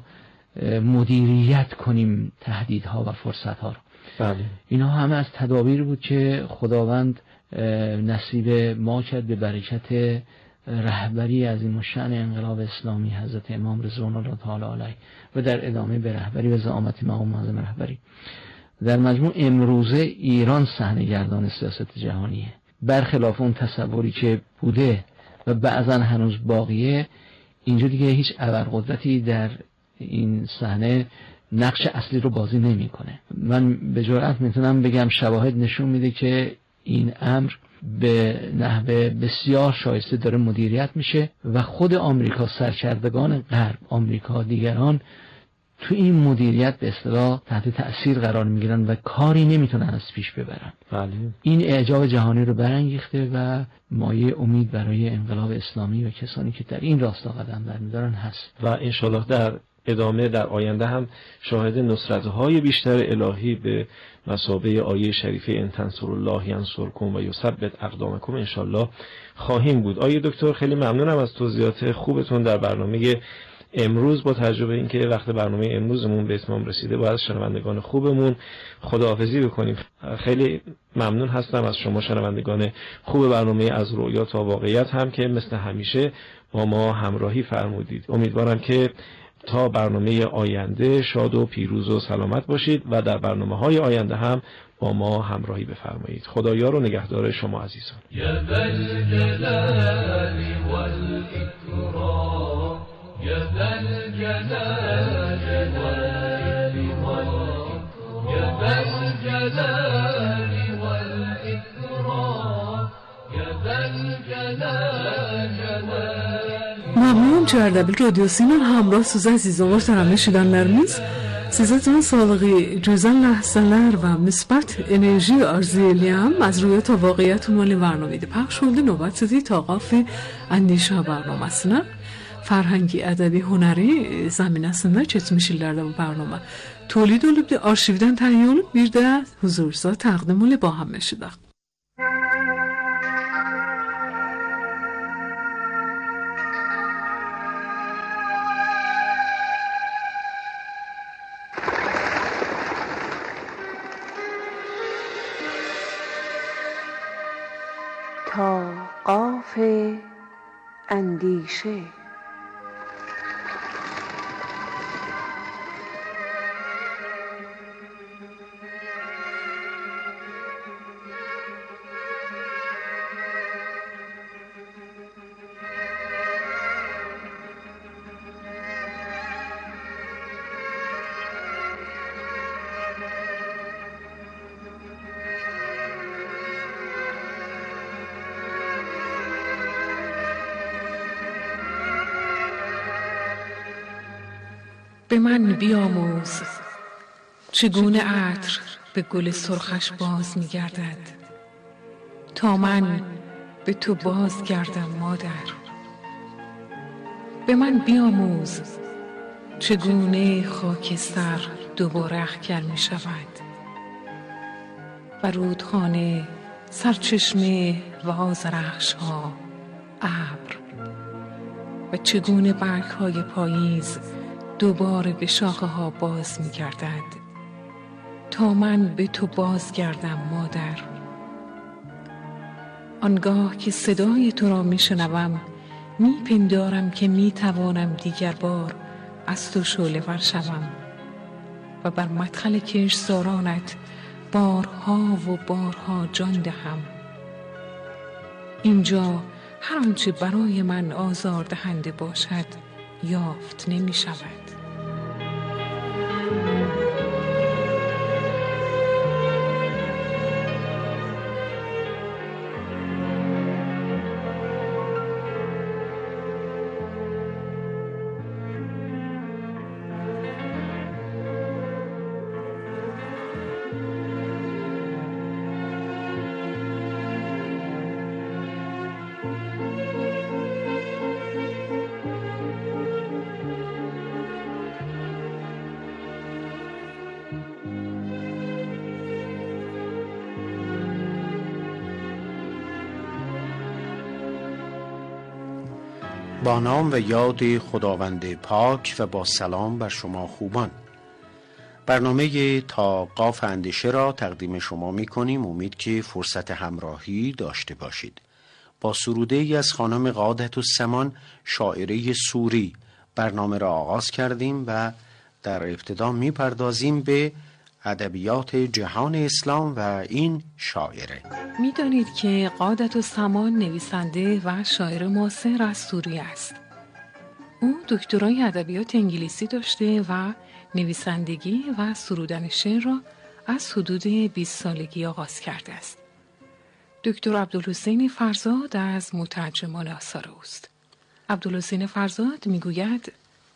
مدیریت کنیم تهدیدها و فرصتها رو. بله. اینا همه از تدابیر بود که خداوند نصیب ما کرد به برکت رهبری از این شأن انقلاب اسلامی حضرت امام رضوان الله تعالی علیه و در ادامه به رهبری و زعامت مقام معظم رهبری. در مجموع امروزه ایران صحنه گردان سیاست جهانیه، برخلاف اون تصوری که بوده و بعضا هنوز باقیه. اینجا دیگه هیچ ابرقدرتی در این صحنه نقش اصلی رو بازی نمیکنه. من به جرئت میتونم بگم شواهد نشون میده که این امر به نحو بسیار شایسته داره مدیریت میشه و خود آمریکا، سرکردگان غرب، آمریکا، دیگران تو این مدیریت به اصطلاح تحت تأثیر قرار میگیرن و کاری نمیتونن از پیش ببرن. بله. این اعجاب جهانی رو برانگیخته و مایه امید برای انقلاب اسلامی و کسانی که در این راستا قدم برمیدارن هست و انشالله در ادامه در آینده هم شاهد نصرت‌های بیشتر الهی به مثابه آیه شریفه ان تنصروا الله ینصرکم و یثبت اقدامکم انشالله خواهیم بود. آیه دکتر خیلی ممنونم از توضیحات خوبتون در برنامه امروز. با تجربه اینکه وقت برنامه امروزمون به اتمام رسیده باید شنوندگان خوبمون خداحافظی بکنیم. خیلی ممنون هستم از شما شنوندگان خوب برنامه از رؤیا تا واقعیت هم که مثل همیشه با ما همراهی فرمودید. امیدوارم که تا برنامه آینده شاد و پیروز و سلامت باشید و در برنامه‌های آینده هم با ما همراهی بفرمایید. خدایار و نگهدار شما عزیزان. الجلال والإكرام يا ذا الجلال والإكرام يا ذا الجلال والإكرام. ممنون Çerdebil Radyosu'nun hamroh söz azizler tanışılanlarımız sizden sağlığı, güzel لحظه‌lar و مثبت انرژی آرزو الیم از روی تا واقعیت مال برنامه پخش شده نوبت زدی تا قاف اندیشه برنamesine فرهنگی ədəbi hünəri zəminəsində keçmiş illərdə bu برنامه tolid olubdu, arşivdən təyin olub, bir də huzurunuza təqdim olub با هم eşidək. تا قاف اندیشه به من بیاموز چگونه عطر به گل سرخش باز می گردد تا من به تو باز گردم مادر. به من بیاموز چگونه خاکستر دوباره اخگر می شود و رودخانه، سرچشمه و آذرخش ها، ابر و چگونه برگ های پاییز دوباره به شاخه ها باز می گردد تا من به تو باز گردم مادر. آنگاه که صدای تو را می شنوم می پندارم که می توانم دیگر بار از تو شعله ور شوم و بر مدخل کشتزارانت بارها و بارها جان دهم. اینجا هر آنچه برای من آزار دهنده باشد یافت نمی شود. با نام و یاد خداوند پاک و با سلام بر شما خوبان، برنامه تا قاف اندیشه را تقدیم شما می کنیم. امید که فرصت همراهی داشته باشید. با سروده ای از خانم قادةالزمان شاعره سوری برنامه را آغاز کردیم و در ابتدا می پردازیم به ادبیات جهان اسلام و این شاعره. می دانید که قادةالزمان نویسنده و شاعر معاصر از سوریه است. او دکترای ادبیات انگلیسی داشته و نویسندگی و سرودن شعر را از حدود بیست سالگی آغاز کرده است. دکتر عبدالحسین فرزاد از مترجمان آثار اوست. عبدالحسین فرزاد می گوید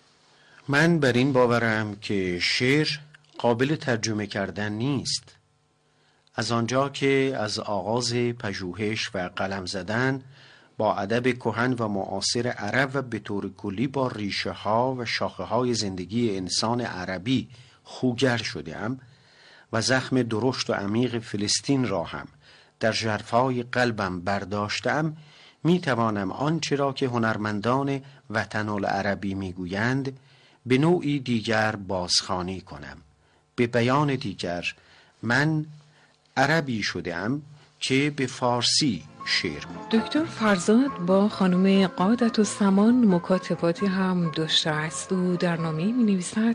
من بر این باورم که شعر قابل ترجمه کردن نیست. از آنجا که از آغاز پژوهش و قلم زدن با ادب کهن و معاصر عرب و به طور کلی با ریشه ها و شاخه های زندگی انسان عربی خوگر شدم و زخم درشت و عمیق فلسطین را هم در ژرفای قلبم برداشتم، می توانم آنچه را که هنرمندان وطن العربی می گویند به نوعی دیگر بازخوانی کنم. به بیان دیگر، من عربی شدم که به فارسی شعر می. دکتر فرزاد با خانم قادةالزمان مکاتباتی هم داشته است. او در نامه می نویسد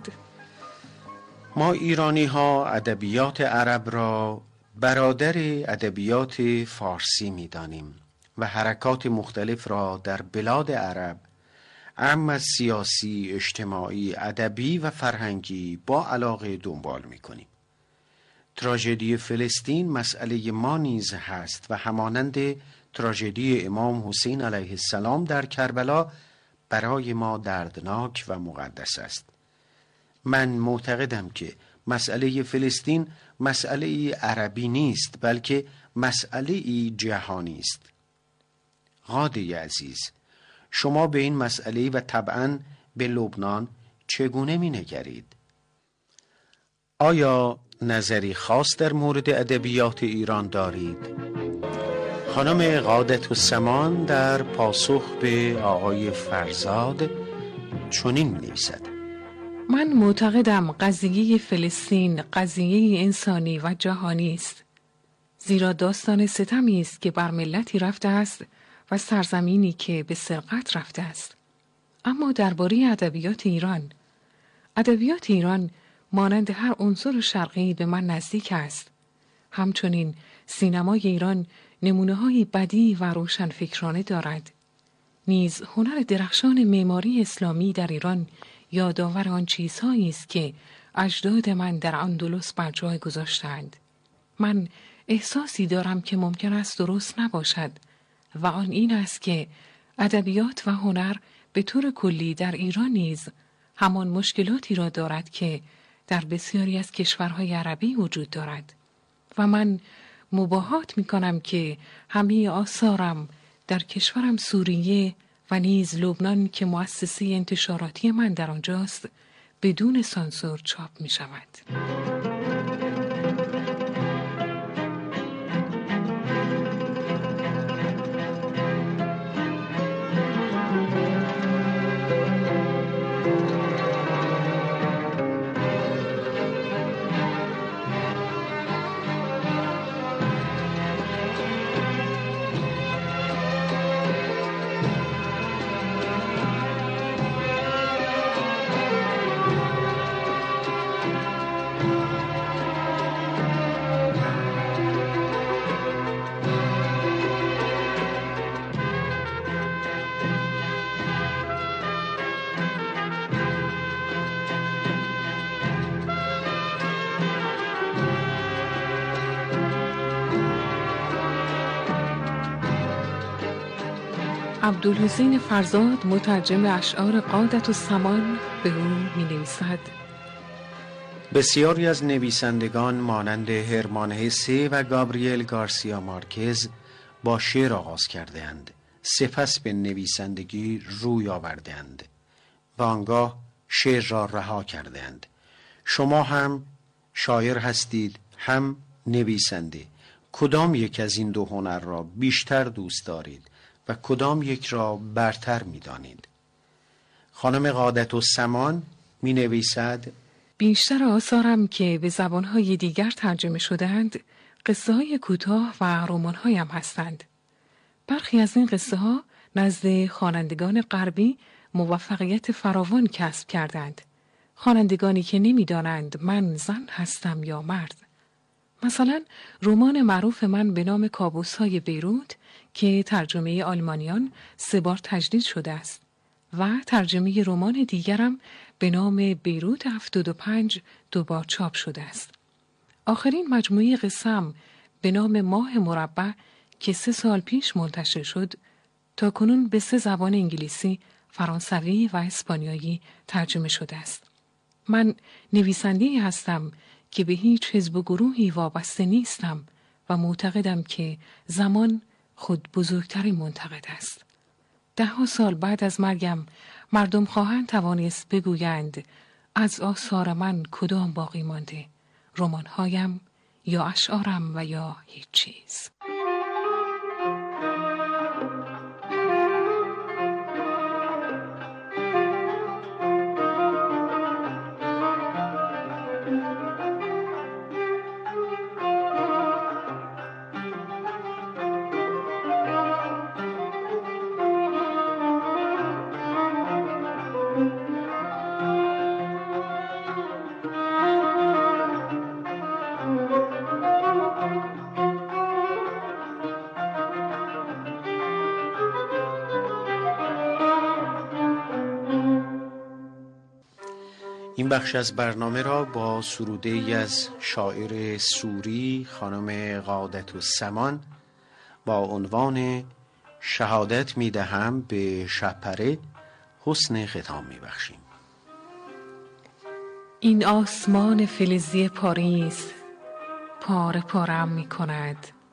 ما ایرانی ها ادبیات عرب را برادر ادبیات فارسی می دانیم و حرکات مختلف را در بلاد عرب اما از سیاسی، اجتماعی، ادبی و فرهنگی با علاقه دنبال می‌کنیم. تراژدی فلسطین مسئله ما نیز هست و همانند تراژدی امام حسین علیه السلام در کربلا برای ما دردناک و مقدس است. من معتقدم که مسئله فلسطین مسئله عربی نیست، بلکه مسئله جهانی است. قاده عزیز، شما به این مسئله و طبعاً به لبنان چگونه می نگرید؟ آیا نظری خاص در مورد ادبیات ایران دارید؟ خانم قادة الزمان در پاسخ به آقای فرزاد چنین می نویسد: من معتقدم قضیه فلسطین قضیه انسانی و جهانی است، زیرا داستان ستمی است که بر ملتی رفته است و سرزمینی که به سرقت رفته است. اما درباره ادبیات ایران، ادبیات ایران مانند هر عنصر شرقی به من نزدیک است. همچنین سینمای ایران نمونه‌های بدیع و روشنفکرانه دارد. نیز هنر درخشان معماری اسلامی در ایران یادآور آن چیزهایی است که اجداد من در اندلس بر جای گذاشتند. من احساسی دارم که ممکن است درست نباشد و آن این است که ادبیات و هنر به طور کلی در ایران نیز همان مشکلاتی را دارد که در بسیاری از کشورهای عربی وجود دارد و من مباهات می کنم که همه آثارم در کشورم سوریه و نیز لبنان که مؤسسه انتشاراتی من در آنجاست بدون سانسور چاپ می شود. عبدالحسین فرزاد مترجم اشعار قادة الزمان به او می نویسد: بسیاری از نویسندگان مانند هرمان هسه و گابریل گارسیا مارکز با شعر آغاز کرده‌اند، سپس به نویسندگی روی آورده‌اند و آنگاه شعر را رها کرده‌اند. شما هم شاعر هستید، هم نویسنده. کدام یک از این دو هنر را بیشتر دوست دارید و کدام یک را برتر می دانید؟ خانم قادة الزمان می نویسد: بیشتر آثارم که به زبانهای دیگر ترجمه شده‌اند قصه های کوتاه و رمان هایم هستند. برخی از این قصه ها نزد خوانندگان غربی موفقیت فراوان کسب کردند، خوانندگانی که نمی دانند من زن هستم یا مرد. مثلا رمان معروف من به نام کابوس های بیروت که ترجمه آلمانیان سه بار تجدید شده است و ترجمه رمان دیگرم به نام بیروت هفتاد و پنج دو بار چاپ شده است. آخرین مجموعه قصه‌ام به نام ماه مربع که سه سال پیش منتشر شد تا کنون به سه زبان انگلیسی، فرانسوی و اسپانیایی ترجمه شده است. من نویسنده‌ای هستم که به هیچ حزب و گروهی وابسته نیستم و معتقدم که زمان خود بزرگترین منتقد است. ده ها سال بعد از مرگم مردم خواهند توانست بگویند از آثار من کدام باقی مانده، رمان‌هایم یا اشعارم و یا هیچ چیز. این بخش از برنامه را با سروده ای از شاعر سوری خانم غادة السمان با عنوان شهادت می دهم به شبپره حسن ختام می بخشیم. این آسمان فلزی پاریس پاره پارم می کند